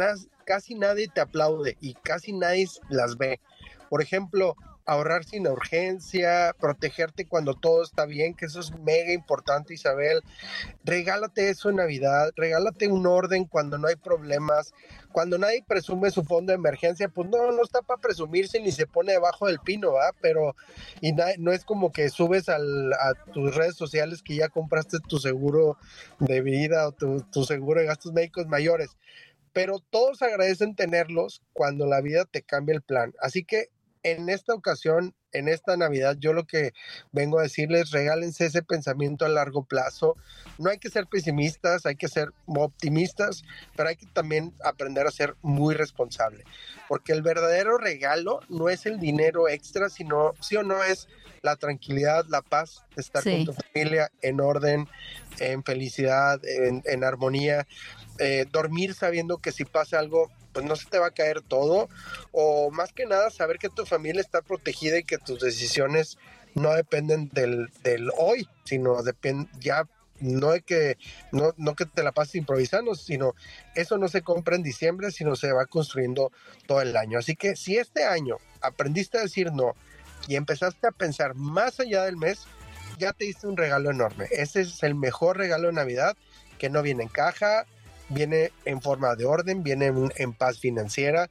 casi nadie te aplaude y casi nadie las ve. Por ejemplo, ahorrar sin urgencia, protegerte cuando todo está bien, que eso es mega importante, Isabel. Regálate eso en Navidad, regálate un orden cuando no hay problemas. Cuando nadie presume su fondo de emergencia, pues no está para presumirse ni se pone debajo del pino, ¿va? Pero no es como que subes a tus redes sociales que ya compraste tu seguro de vida o tu seguro de gastos médicos mayores. Pero todos agradecen tenerlos cuando la vida te cambia el plan. Así que en esta ocasión, en esta Navidad, yo lo que vengo a decirles, regálense ese pensamiento a largo plazo. No hay que ser pesimistas, hay que ser optimistas, pero hay que también aprender a ser muy responsable. Porque el verdadero regalo no es el dinero extra, sino, sí o no, es la tranquilidad, la paz, estar con tu familia en orden, en felicidad, en armonía. Dormir sabiendo que si pasa algo, pues no se te va a caer todo, o más que nada saber que tu familia está protegida y que tus decisiones no dependen del hoy, sino ya no de que no que te la pases improvisando, sino eso no se compra en diciembre, sino se va construyendo todo el año. Así que si este año aprendiste a decir no y empezaste a pensar más allá del mes, ya te diste un regalo enorme. Ese es el mejor regalo de Navidad, que no viene en caja, viene en forma de orden, viene en paz financiera,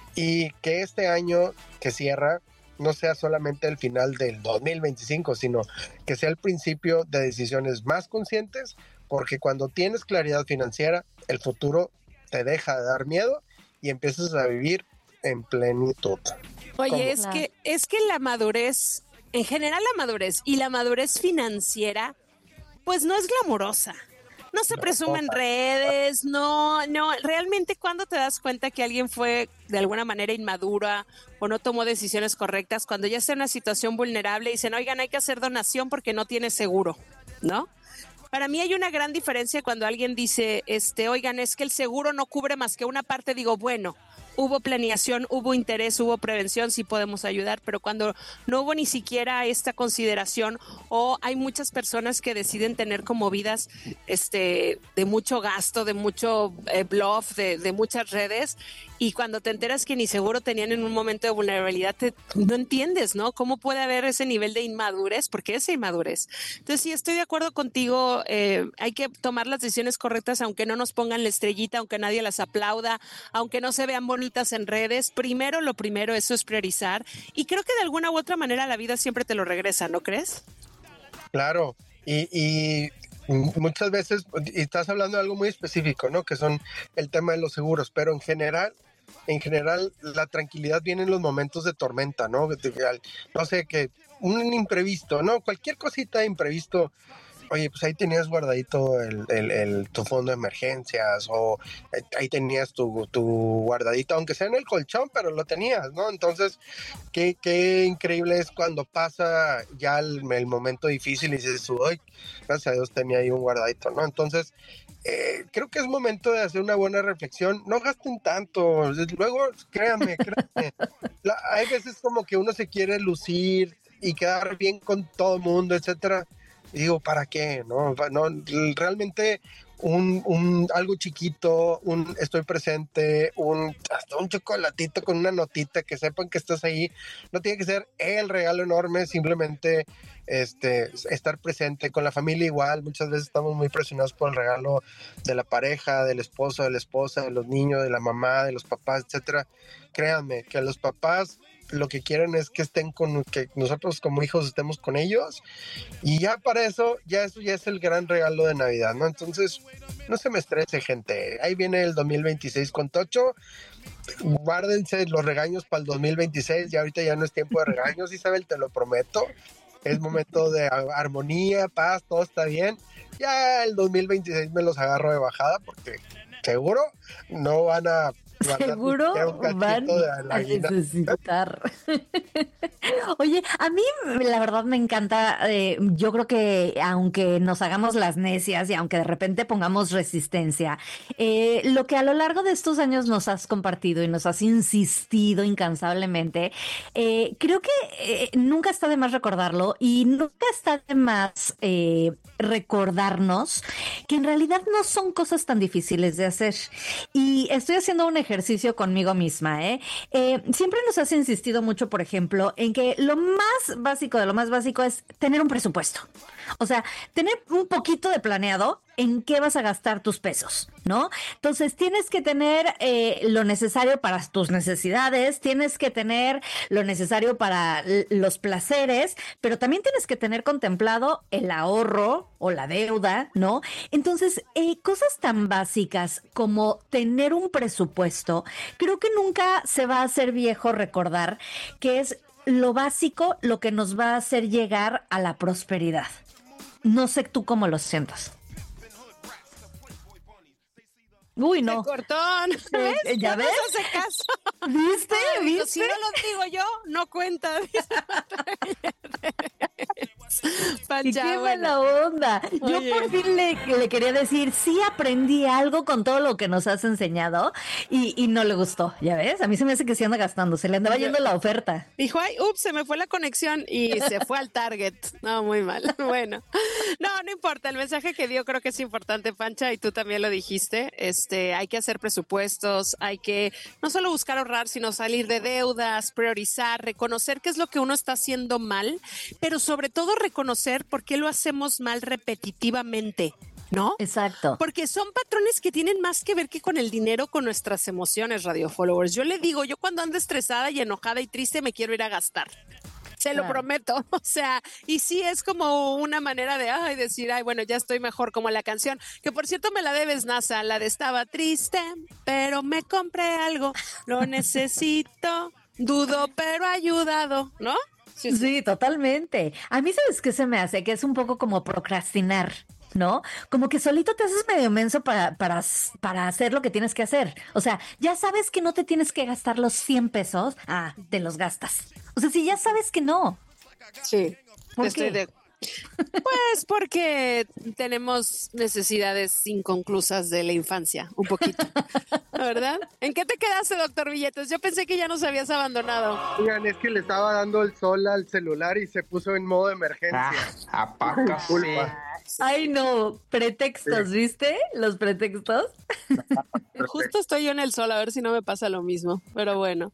y que este año que cierra no sea solamente el final del 2025, sino que sea el principio de decisiones más conscientes, porque cuando tienes claridad financiera, el futuro te deja de dar miedo y empiezas a vivir en plenitud. Oye, es que la madurez, en general la madurez y la madurez financiera, pues no es glamurosa. No se presume en redes, no, realmente cuando te das cuenta que alguien fue de alguna manera inmadura o no tomó decisiones correctas, cuando ya está en una situación vulnerable y dicen, oigan, hay que hacer donación porque no tiene seguro, ¿no? Para mí hay una gran diferencia cuando alguien dice, oigan, es que el seguro no cubre más que una parte, digo, bueno, hubo planeación, hubo interés, hubo prevención, sí podemos ayudar, pero cuando no hubo ni siquiera esta consideración, o hay muchas personas que deciden tener como vidas de mucho gasto, de mucho bluff, de muchas redes, y cuando te enteras que ni seguro tenían en un momento de vulnerabilidad, no entiendes, ¿no? ¿Cómo puede haber ese nivel de inmadurez? Porque es inmadurez. Entonces, sí, estoy de acuerdo contigo, hay que tomar las decisiones correctas, aunque no nos pongan la estrellita, aunque nadie las aplauda, aunque no se vean bonitas en redes. Lo primero, eso es priorizar, y creo que de alguna u otra manera la vida siempre te lo regresa, ¿no crees? Claro, y muchas veces, y estás hablando de algo muy específico, ¿no? Que son el tema de los seguros, pero en general la tranquilidad viene en los momentos de tormenta, ¿no? No sé, que un imprevisto, ¿no? Cualquier cosita de imprevisto. Oye, pues ahí tenías guardadito tu fondo de emergencias, o ahí tenías tu guardadito, aunque sea en el colchón, pero lo tenías, ¿no? Entonces, qué increíble es cuando pasa ya el momento difícil y dices, uy, gracias a Dios tenía ahí un guardadito, ¿no? Entonces, creo que es momento de hacer una buena reflexión. No gasten tanto. Luego, créanme. Hay veces como que uno se quiere lucir y quedar bien con todo el mundo, etcétera. Y digo, ¿para qué? No, realmente algo chiquito, estoy presente, hasta un chocolatito con una notita que sepan que estás ahí. No tiene que ser el regalo enorme, simplemente estar presente con la familia. Igual muchas veces estamos muy presionados por el regalo de la pareja, del esposo, de la esposa, de los niños, de la mamá, de los papás, etcétera. Créanme que los papás lo que quieren es que estén que nosotros como hijos estemos con ellos, y ya para eso ya es el gran regalo de Navidad, ¿no? Entonces, no se me estrese, gente. Ahí viene el 2026 con Tocho. Guárdense los regaños para el 2026. Ya ahorita ya no es tiempo de regaños, Isabel, te lo prometo. Es momento de armonía, paz, todo está bien. Ya el 2026 me los agarro de bajada porque seguro no van a... Seguro van a necesitar. Oye, a mí la verdad me encanta, yo creo que aunque nos hagamos las necias y aunque de repente pongamos resistencia, lo que a lo largo de estos años nos has compartido y nos has insistido incansablemente, creo que nunca está de más recordarlo y nunca está de más recordarnos que en realidad no son cosas tan difíciles de hacer. Y estoy haciendo un ejercicio conmigo misma, siempre nos has insistido mucho, por ejemplo, en que lo más básico de lo más básico es tener un presupuesto. O sea, tener un poquito de planeado en qué vas a gastar tus pesos, ¿no? Entonces, tienes que tener lo necesario para tus necesidades, tienes que tener lo necesario para los placeres, pero también tienes que tener contemplado el ahorro o la deuda, ¿no? Entonces, cosas tan básicas como tener un presupuesto, creo que nunca se va a hacer viejo recordar que es lo básico lo que nos va a hacer llegar a la prosperidad. No sé tú cómo lo sientas. Uy, no. Cortón. ¿Ves? ¿Ya ves? No se hace caso. ¿Viste? ¿Viste? Si no lo digo yo, no cuenta. Y qué mala onda. Yo por fin le quería decir, sí aprendí algo con todo lo que nos has enseñado y no le gustó, ¿ya ves? A mí se me hace que se anda gastando, se le andaba yendo la oferta. Dijo, ay, ups, se me fue la conexión y se fue al Target. No, muy mal. Bueno, no importa. El mensaje que dio creo que es importante, Pancha, y tú también lo dijiste. Hay que hacer presupuestos, hay que no solo buscar ahorrar, sino salir de deudas, priorizar, reconocer qué es lo que uno está haciendo mal, pero sobre todo reconocer por qué lo hacemos mal repetitivamente, ¿no? Exacto. Porque son patrones que tienen más que ver que con el dinero, con nuestras emociones, Radio Followers. Yo le digo, yo cuando ando estresada y enojada y triste me quiero ir a gastar. Se lo prometo, o sea, y sí es como una manera de decir, bueno, ya estoy mejor, como la canción, que por cierto me la debes, NASA, la de estaba triste, pero me compré algo, lo necesito, dudo, pero ayudado, ¿no? Sí, totalmente. A mí, ¿sabes qué se me hace? Que es un poco como procrastinar, ¿no? Como que solito te haces medio menso para hacer lo que tienes que hacer. O sea, ya sabes que no te tienes que gastar los 100 pesos, te los gastas. O sea, si ya sabes que no. Sí. ¿Por qué? Pues porque tenemos necesidades inconclusas de la infancia, un poquito, ¿verdad? ¿En qué te quedaste, doctor Billetes? Yo pensé que ya nos habías abandonado. Oigan, es que le estaba dando el sol al celular y se puso en modo de emergencia. Disculpa. Ay, no, pretextos, ¿viste? Los pretextos. Justo estoy yo en el sol, a ver si no me pasa lo mismo, pero bueno.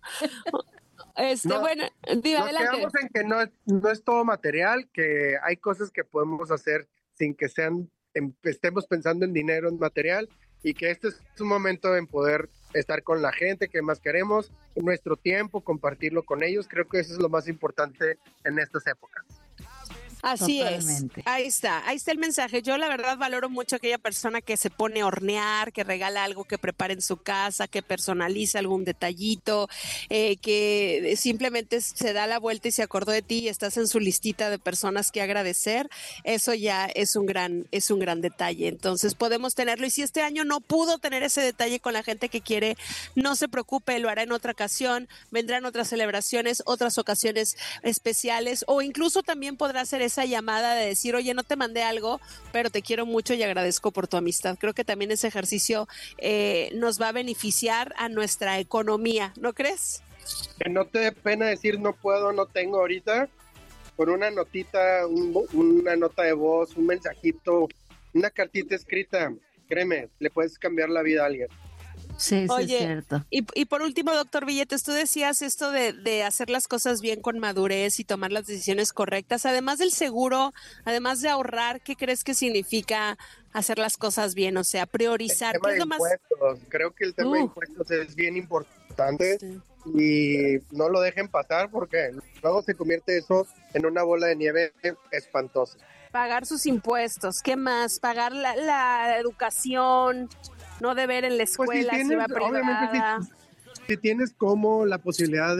Bueno, diga, adelante. Nos quedamos en que no es todo material, que hay cosas que podemos hacer sin que estemos pensando en dinero, en material, y que este es un momento en poder estar con la gente que más queremos, nuestro tiempo, compartirlo con ellos. Creo que eso es lo más importante en estas épocas. Así Totalmente. es, ahí está el mensaje. Yo la verdad valoro mucho a aquella persona que se pone a hornear, que regala algo que prepara en su casa, que personaliza algún detallito, que simplemente se da la vuelta y se acordó de ti y estás en su listita de personas que agradecer. Eso ya es un gran detalle. Entonces podemos tenerlo, y si este año no pudo tener ese detalle con la gente que quiere, no se preocupe, lo hará en otra ocasión, vendrán otras celebraciones, otras ocasiones especiales, o incluso también podrá hacer esa llamada de decir, oye, no te mandé algo, pero te quiero mucho y agradezco por tu amistad. Creo que también ese ejercicio nos va a beneficiar a nuestra economía, ¿no crees? Que no te dé pena decir no puedo, no tengo ahorita, por una notita, una nota de voz, un mensajito, una cartita escrita, créeme, le puedes cambiar la vida a alguien. Sí, Oye, es cierto. Y por último, doctor Billetes, tú decías esto de hacer las cosas bien con madurez y tomar las decisiones correctas. Además del seguro, además de ahorrar, ¿qué crees que significa hacer las cosas bien? O sea, priorizar. El tema de impuestos. Creo que el tema de impuestos es bien importante. Sí. y no lo dejen pasar porque luego se convierte eso en una bola de nieve espantosa. Pagar sus impuestos, ¿qué más? Pagar la educación, no deber en la escuela, Pues si va privada. Si tienes como la posibilidad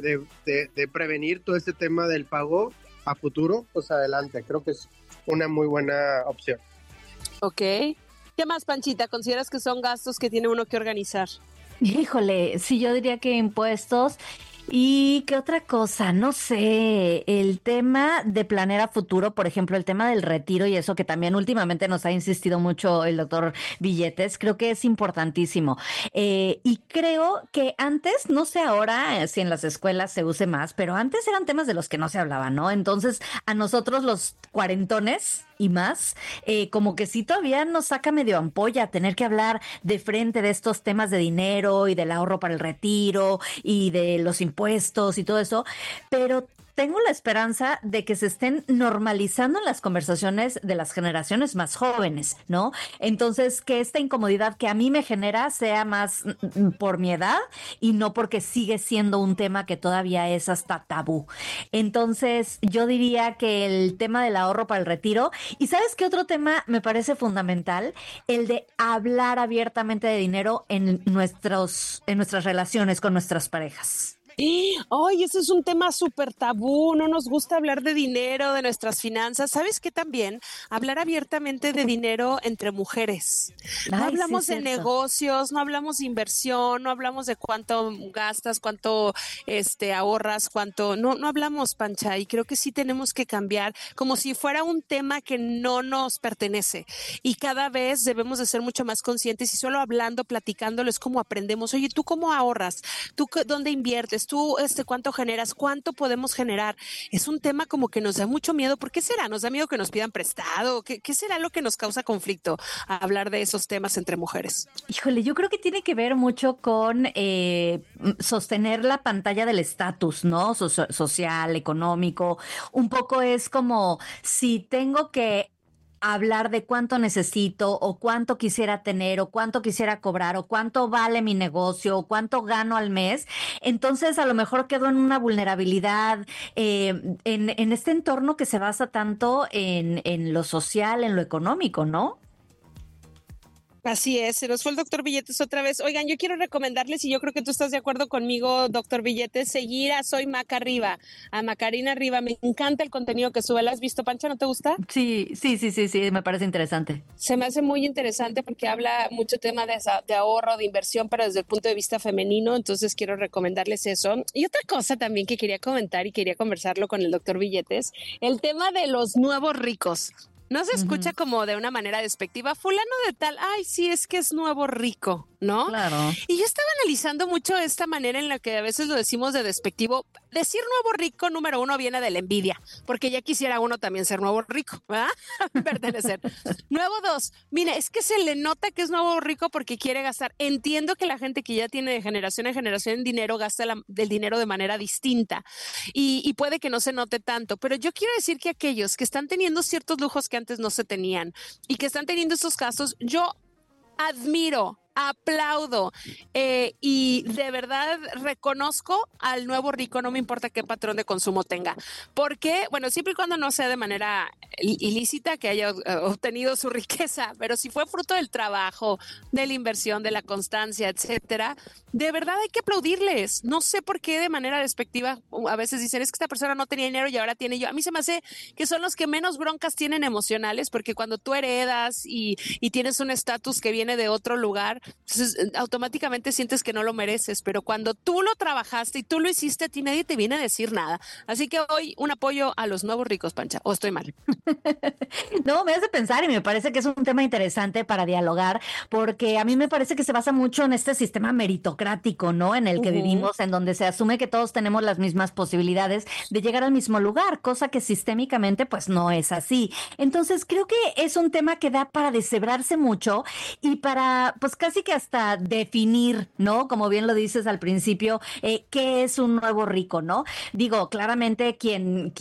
de prevenir todo este tema del pago a futuro, pues adelante, creo que es una muy buena opción. Ok. ¿Qué más, Panchita? ¿Consideras que son gastos que tiene uno que organizar? Híjole, sí, yo diría que impuestos. ¿Y qué otra cosa? No sé, el tema de planear a futuro, por ejemplo, el tema del retiro y eso que también últimamente nos ha insistido mucho el doctor Billetes, creo que es importantísimo. Y creo que antes, no sé ahora si en las escuelas se use más, pero antes eran temas de los que no se hablaba, ¿no? Entonces, a nosotros los cuarentones y más, como que sí todavía nos saca medio ampolla tener que hablar de frente de estos temas de dinero y del ahorro para el retiro y de los impuestos y todo eso, pero tengo la esperanza de que se estén normalizando en las conversaciones de las generaciones más jóvenes, ¿no? Entonces, que esta incomodidad que a mí me genera sea más por mi edad y no porque sigue siendo un tema que todavía es hasta tabú. Entonces, yo diría que el tema del ahorro para el retiro, y ¿sabes qué otro tema me parece fundamental? El de hablar abiertamente de dinero en nuestras relaciones con nuestras parejas. Ay, ese es un tema súper tabú, no nos gusta hablar de dinero, de nuestras finanzas. ¿Sabes qué también? Hablar abiertamente de dinero entre mujeres. No hablamos de negocios, no hablamos de inversión, no hablamos de cuánto gastas, cuánto ahorras, no hablamos, Pancha, y creo que sí tenemos que cambiar como si fuera un tema que no nos pertenece. Y cada vez debemos de ser mucho más conscientes y solo hablando, platicándolo es como aprendemos. Oye, ¿tú cómo ahorras? ¿Tú dónde inviertes? ¿Tú cuánto generas? ¿Cuánto podemos generar? Es un tema como que nos da mucho miedo. ¿Por qué será? ¿Nos da miedo que nos pidan prestado? ¿Qué será lo que nos causa conflicto a hablar de esos temas entre mujeres? Híjole, yo creo que tiene que ver mucho con sostener la pantalla del estatus, ¿no? Social, económico. Un poco es como si tengo que hablar de cuánto necesito o cuánto quisiera tener o cuánto quisiera cobrar o cuánto vale mi negocio o cuánto gano al mes, entonces a lo mejor quedo en una vulnerabilidad en este entorno que se basa tanto en lo social, en lo económico, ¿no? Así es, se nos fue el doctor Billetes otra vez. Oigan, yo quiero recomendarles, y yo creo que tú estás de acuerdo conmigo, doctor Billetes, seguir a Soy Maca Riva, a Macarena Riva. Me encanta el contenido que sube. ¿La has visto, Pancha? ¿No te gusta? Sí, me parece interesante. Se me hace muy interesante porque habla mucho tema de ahorro, de inversión, pero desde el punto de vista femenino, entonces quiero recomendarles eso. Y otra cosa también que quería comentar y quería conversarlo con el doctor Billetes, el tema de los nuevos ricos. No se escucha como de una manera despectiva, fulano de tal, ay, sí, es que es nuevo rico, ¿no? Claro. Y yo estaba analizando mucho esta manera en la que a veces lo decimos de despectivo. Decir nuevo rico, número uno, viene de la envidia, porque ya quisiera uno también ser nuevo rico, ¿verdad? Pertenecer. Nuevo dos, mire, es que se le nota que es nuevo rico porque quiere gastar. Entiendo que la gente que ya tiene de generación en generación dinero gasta el dinero de manera distinta y puede que no se note tanto, pero yo quiero decir que aquellos que están teniendo ciertos lujos que antes no se tenían y que están teniendo estos gastos, yo admiro, aplaudo y de verdad reconozco al nuevo rico, no me importa qué patrón de consumo tenga, porque, bueno, siempre y cuando no sea de manera ilícita que haya obtenido su riqueza, pero si fue fruto del trabajo, de la inversión, de la constancia, etcétera, de verdad hay que aplaudirles. No sé por qué de manera despectiva a veces dicen, es que esta persona no tenía dinero y ahora tiene. Yo, a mí se me hace que son los que menos broncas tienen emocionales, porque cuando tú heredas y tienes un estatus que viene de otro lugar, entonces, automáticamente sientes que no lo mereces, pero cuando tú lo trabajaste y tú lo hiciste, a ti nadie te viene a decir nada. Así que hoy un apoyo a los nuevos ricos, Pancha, ¿o estoy mal? No, me hace pensar y me parece que es un tema interesante para dialogar, porque a mí me parece que se basa mucho en este sistema meritocrático, ¿no? En el que vivimos, en donde se asume que todos tenemos las mismas posibilidades de llegar al mismo lugar, cosa que sistémicamente pues no es así. Entonces creo que es un tema que da para deshebrarse mucho y para pues casi casi que hasta definir, ¿no? Como bien lo dices al principio, ¿qué es un nuevo rico, no? Digo, claramente quien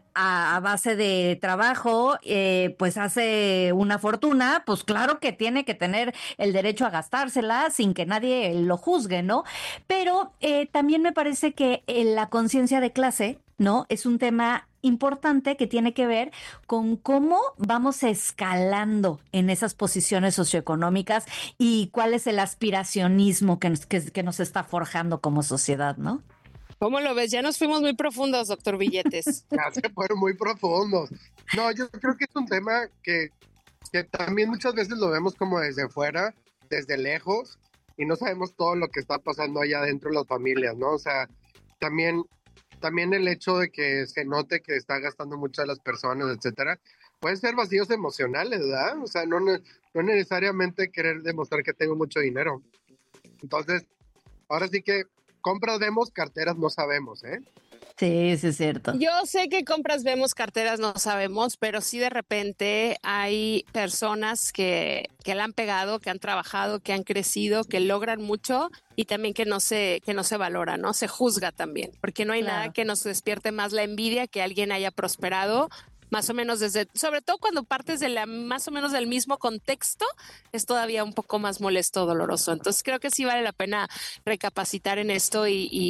a base de trabajo, pues hace una fortuna, pues claro que tiene que tener el derecho a gastársela sin que nadie lo juzgue, ¿no? Pero también me parece que la conciencia de clase, ¿no? Es un tema importante que tiene que ver con cómo vamos escalando en esas posiciones socioeconómicas y cuál es el aspiracionismo que nos está forjando como sociedad, ¿no? ¿Cómo lo ves? Ya nos fuimos muy profundos, doctor Billetes. Ya se fueron muy profundos. No, yo creo que es un tema que también muchas veces lo vemos como desde fuera, desde lejos, y no sabemos todo lo que está pasando allá dentro de las familias, ¿no? O sea, también el hecho de que se note que está gastando mucho a las personas, etcétera, pueden ser vacíos emocionales, ¿verdad? O sea, no necesariamente querer demostrar que tengo mucho dinero. Entonces, ahora sí que compras vemos, carteras no sabemos, ¿eh? Sí, sí es cierto. Yo sé que compras vemos, carteras no sabemos, pero sí de repente hay personas que la han pegado, que han trabajado, que han crecido, que logran mucho y también que no se valora, ¿no? Se juzga también, porque no hay nada que nos despierte más la envidia que alguien haya prosperado. Más o menos sobre todo cuando partes de más o menos del mismo contexto, es todavía un poco más molesto, doloroso. Entonces creo que sí vale la pena recapacitar en esto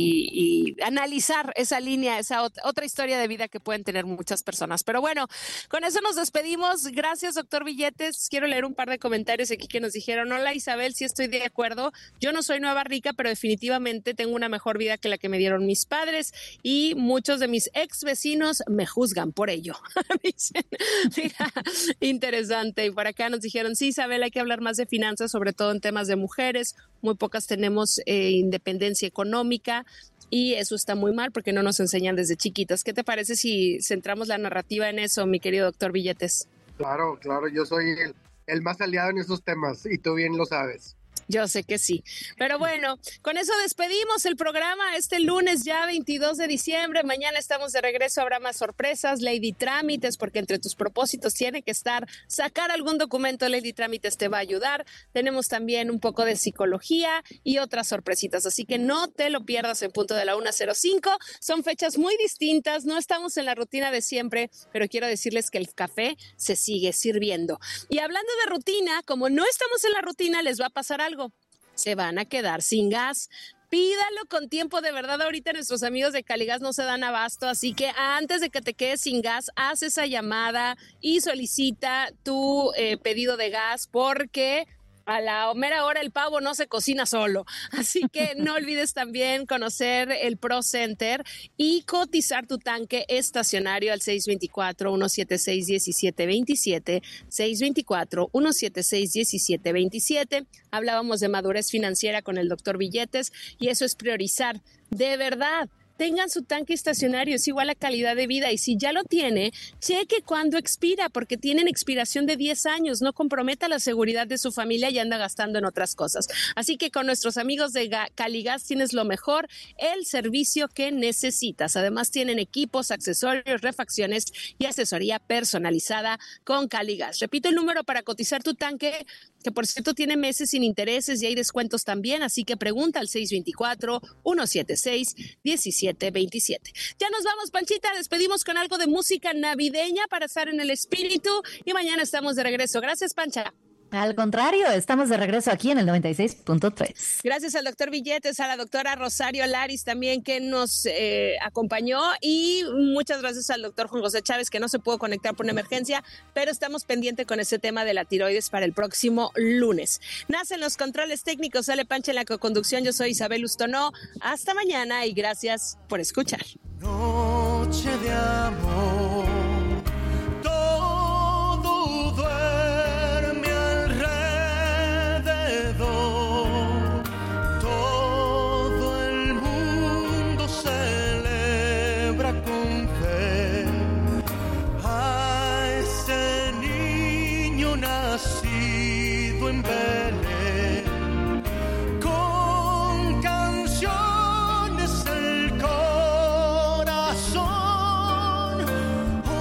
y analizar esa línea, esa otra historia de vida que pueden tener muchas personas. Pero bueno, con eso nos despedimos. Gracias, doctor Billetes. Quiero leer un par de comentarios aquí que nos dijeron: hola Isabel, sí estoy de acuerdo. Yo no soy nueva rica, pero definitivamente tengo una mejor vida que la que me dieron mis padres y muchos de mis ex vecinos me juzgan por ello. Dicen, mira, interesante. Y por acá nos dijeron: sí, Isabel, hay que hablar más de finanzas, sobre todo en temas de mujeres. Muy pocas tenemos independencia económica y eso está muy mal porque no nos enseñan desde chiquitas. ¿Qué te parece si centramos la narrativa en eso, mi querido doctor Billetes? Claro, yo soy el más aliado en esos temas y tú bien lo sabes. Yo sé que sí. Pero bueno, con eso despedimos el programa este lunes ya 22 de diciembre. Mañana estamos de regreso, habrá más sorpresas, Lady Trámites, porque entre tus propósitos tiene que estar sacar algún documento. Lady Trámites te va a ayudar. Tenemos también un poco de psicología y otras sorpresitas, así que no te lo pierdas en punto de la 1:05. Son fechas muy distintas, no estamos en la rutina de siempre, pero quiero decirles que el café se sigue sirviendo. Y hablando de rutina, como no estamos en la rutina, les va a pasar algo. Se van a quedar sin gas. Pídalo con tiempo, de verdad. Ahorita nuestros amigos de Caligas no se dan abasto, así que antes de que te quedes sin gas, haz esa llamada y solicita tu pedido de gas, porque a la mera hora el pavo no se cocina solo. Así que no olvides también conocer el Pro Center y cotizar tu tanque estacionario al 624-176-1727, 624-176-1727. Hablábamos de madurez financiera con el doctor Billetes y eso es priorizar. De verdad. Tengan su tanque estacionario, es igual a calidad de vida, y si ya lo tiene, cheque cuándo expira, porque tienen expiración de 10 años, no comprometa la seguridad de su familia y anda gastando en otras cosas. Así que con nuestros amigos de Caligas tienes lo mejor, el servicio que necesitas. Además tienen equipos, accesorios, refacciones y asesoría personalizada con Caligas. Repito el número para cotizar tu tanque, que por cierto tiene meses sin intereses y hay descuentos también, así que pregunta al 624-176-1727. Ya nos vamos, Panchita, despedimos con algo de música navideña para estar en el espíritu y mañana estamos de regreso. Gracias, Pancha. Al contrario, estamos de regreso aquí en el 96.3. Gracias al doctor Billetes, a la doctora Rosario Laris también que nos acompañó, y muchas gracias al doctor Juan José Chávez, que no se pudo conectar por una emergencia, pero estamos pendientes con ese tema de la tiroides para el próximo lunes. Nacen los controles técnicos, sale Pancha en la coconducción. Yo soy Isabel Ustonó. Hasta mañana y gracias por escuchar. Noche de amor, todo duerme alrededor, todo el mundo celebra con fe a ese niño nacido en Belén, con canciones el corazón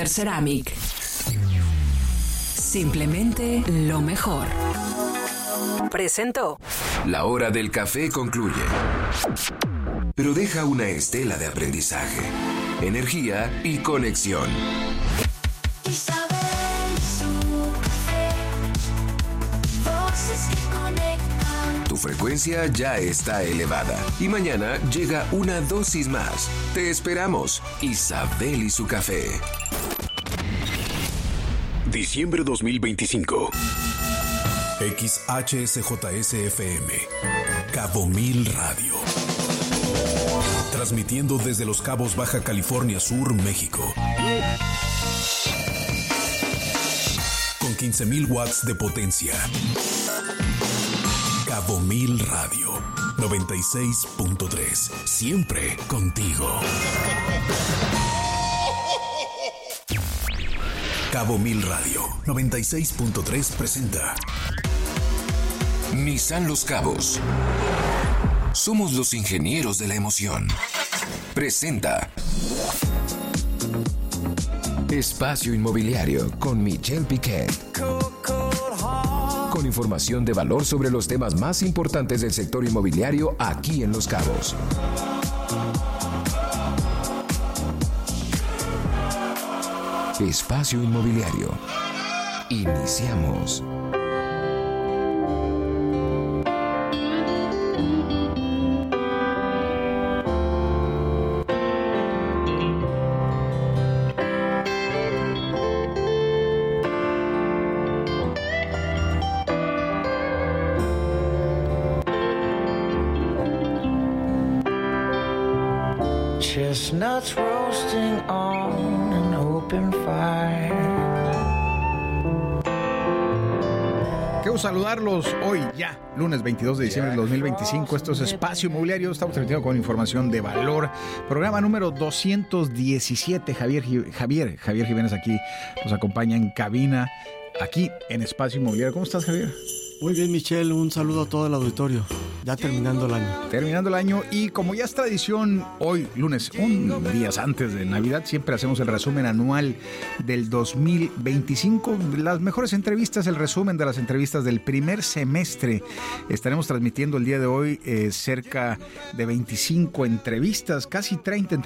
Super Ceramic. Simplemente lo mejor. Presentó. La hora del café concluye, pero deja una estela de aprendizaje, energía y conexión. Tu frecuencia ya está elevada y mañana llega una dosis más. Te esperamos, Isabel y su café. Diciembre 2025. XHSJS-FM, Cabo Mil Radio. Transmitiendo desde Los Cabos, Baja California Sur, México. Con 15,000 watts de potencia. Cabo Mil Radio, 96.3. Siempre contigo. Cabo Mil Radio, 96.3 presenta Nissan Los Cabos. Somos los ingenieros de la emoción. Presenta Espacio Inmobiliario con Michelle Piquet. Con información de valor sobre los temas más importantes del sector inmobiliario aquí en Los Cabos. Espacio Inmobiliario. Iniciamos. Chestnuts roasting on an open fire. Quiero saludarlos hoy ya, lunes 22 de diciembre del 2025. Esto es Espacio Inmobiliario. Estamos transmitiendo con información de valor. Programa número 217. Javier Jiménez aquí nos acompaña en cabina, aquí en Espacio Inmobiliario. ¿Cómo estás, Javier? Muy bien, Michelle, un saludo a todo el auditorio. Ya terminando el año. Terminando el año y como ya es tradición, hoy lunes, días antes de Navidad, siempre hacemos el resumen anual del 2025. Las mejores entrevistas, el resumen de las entrevistas del primer semestre. Estaremos transmitiendo el día de hoy cerca de 25 entrevistas, casi 30 entrevistas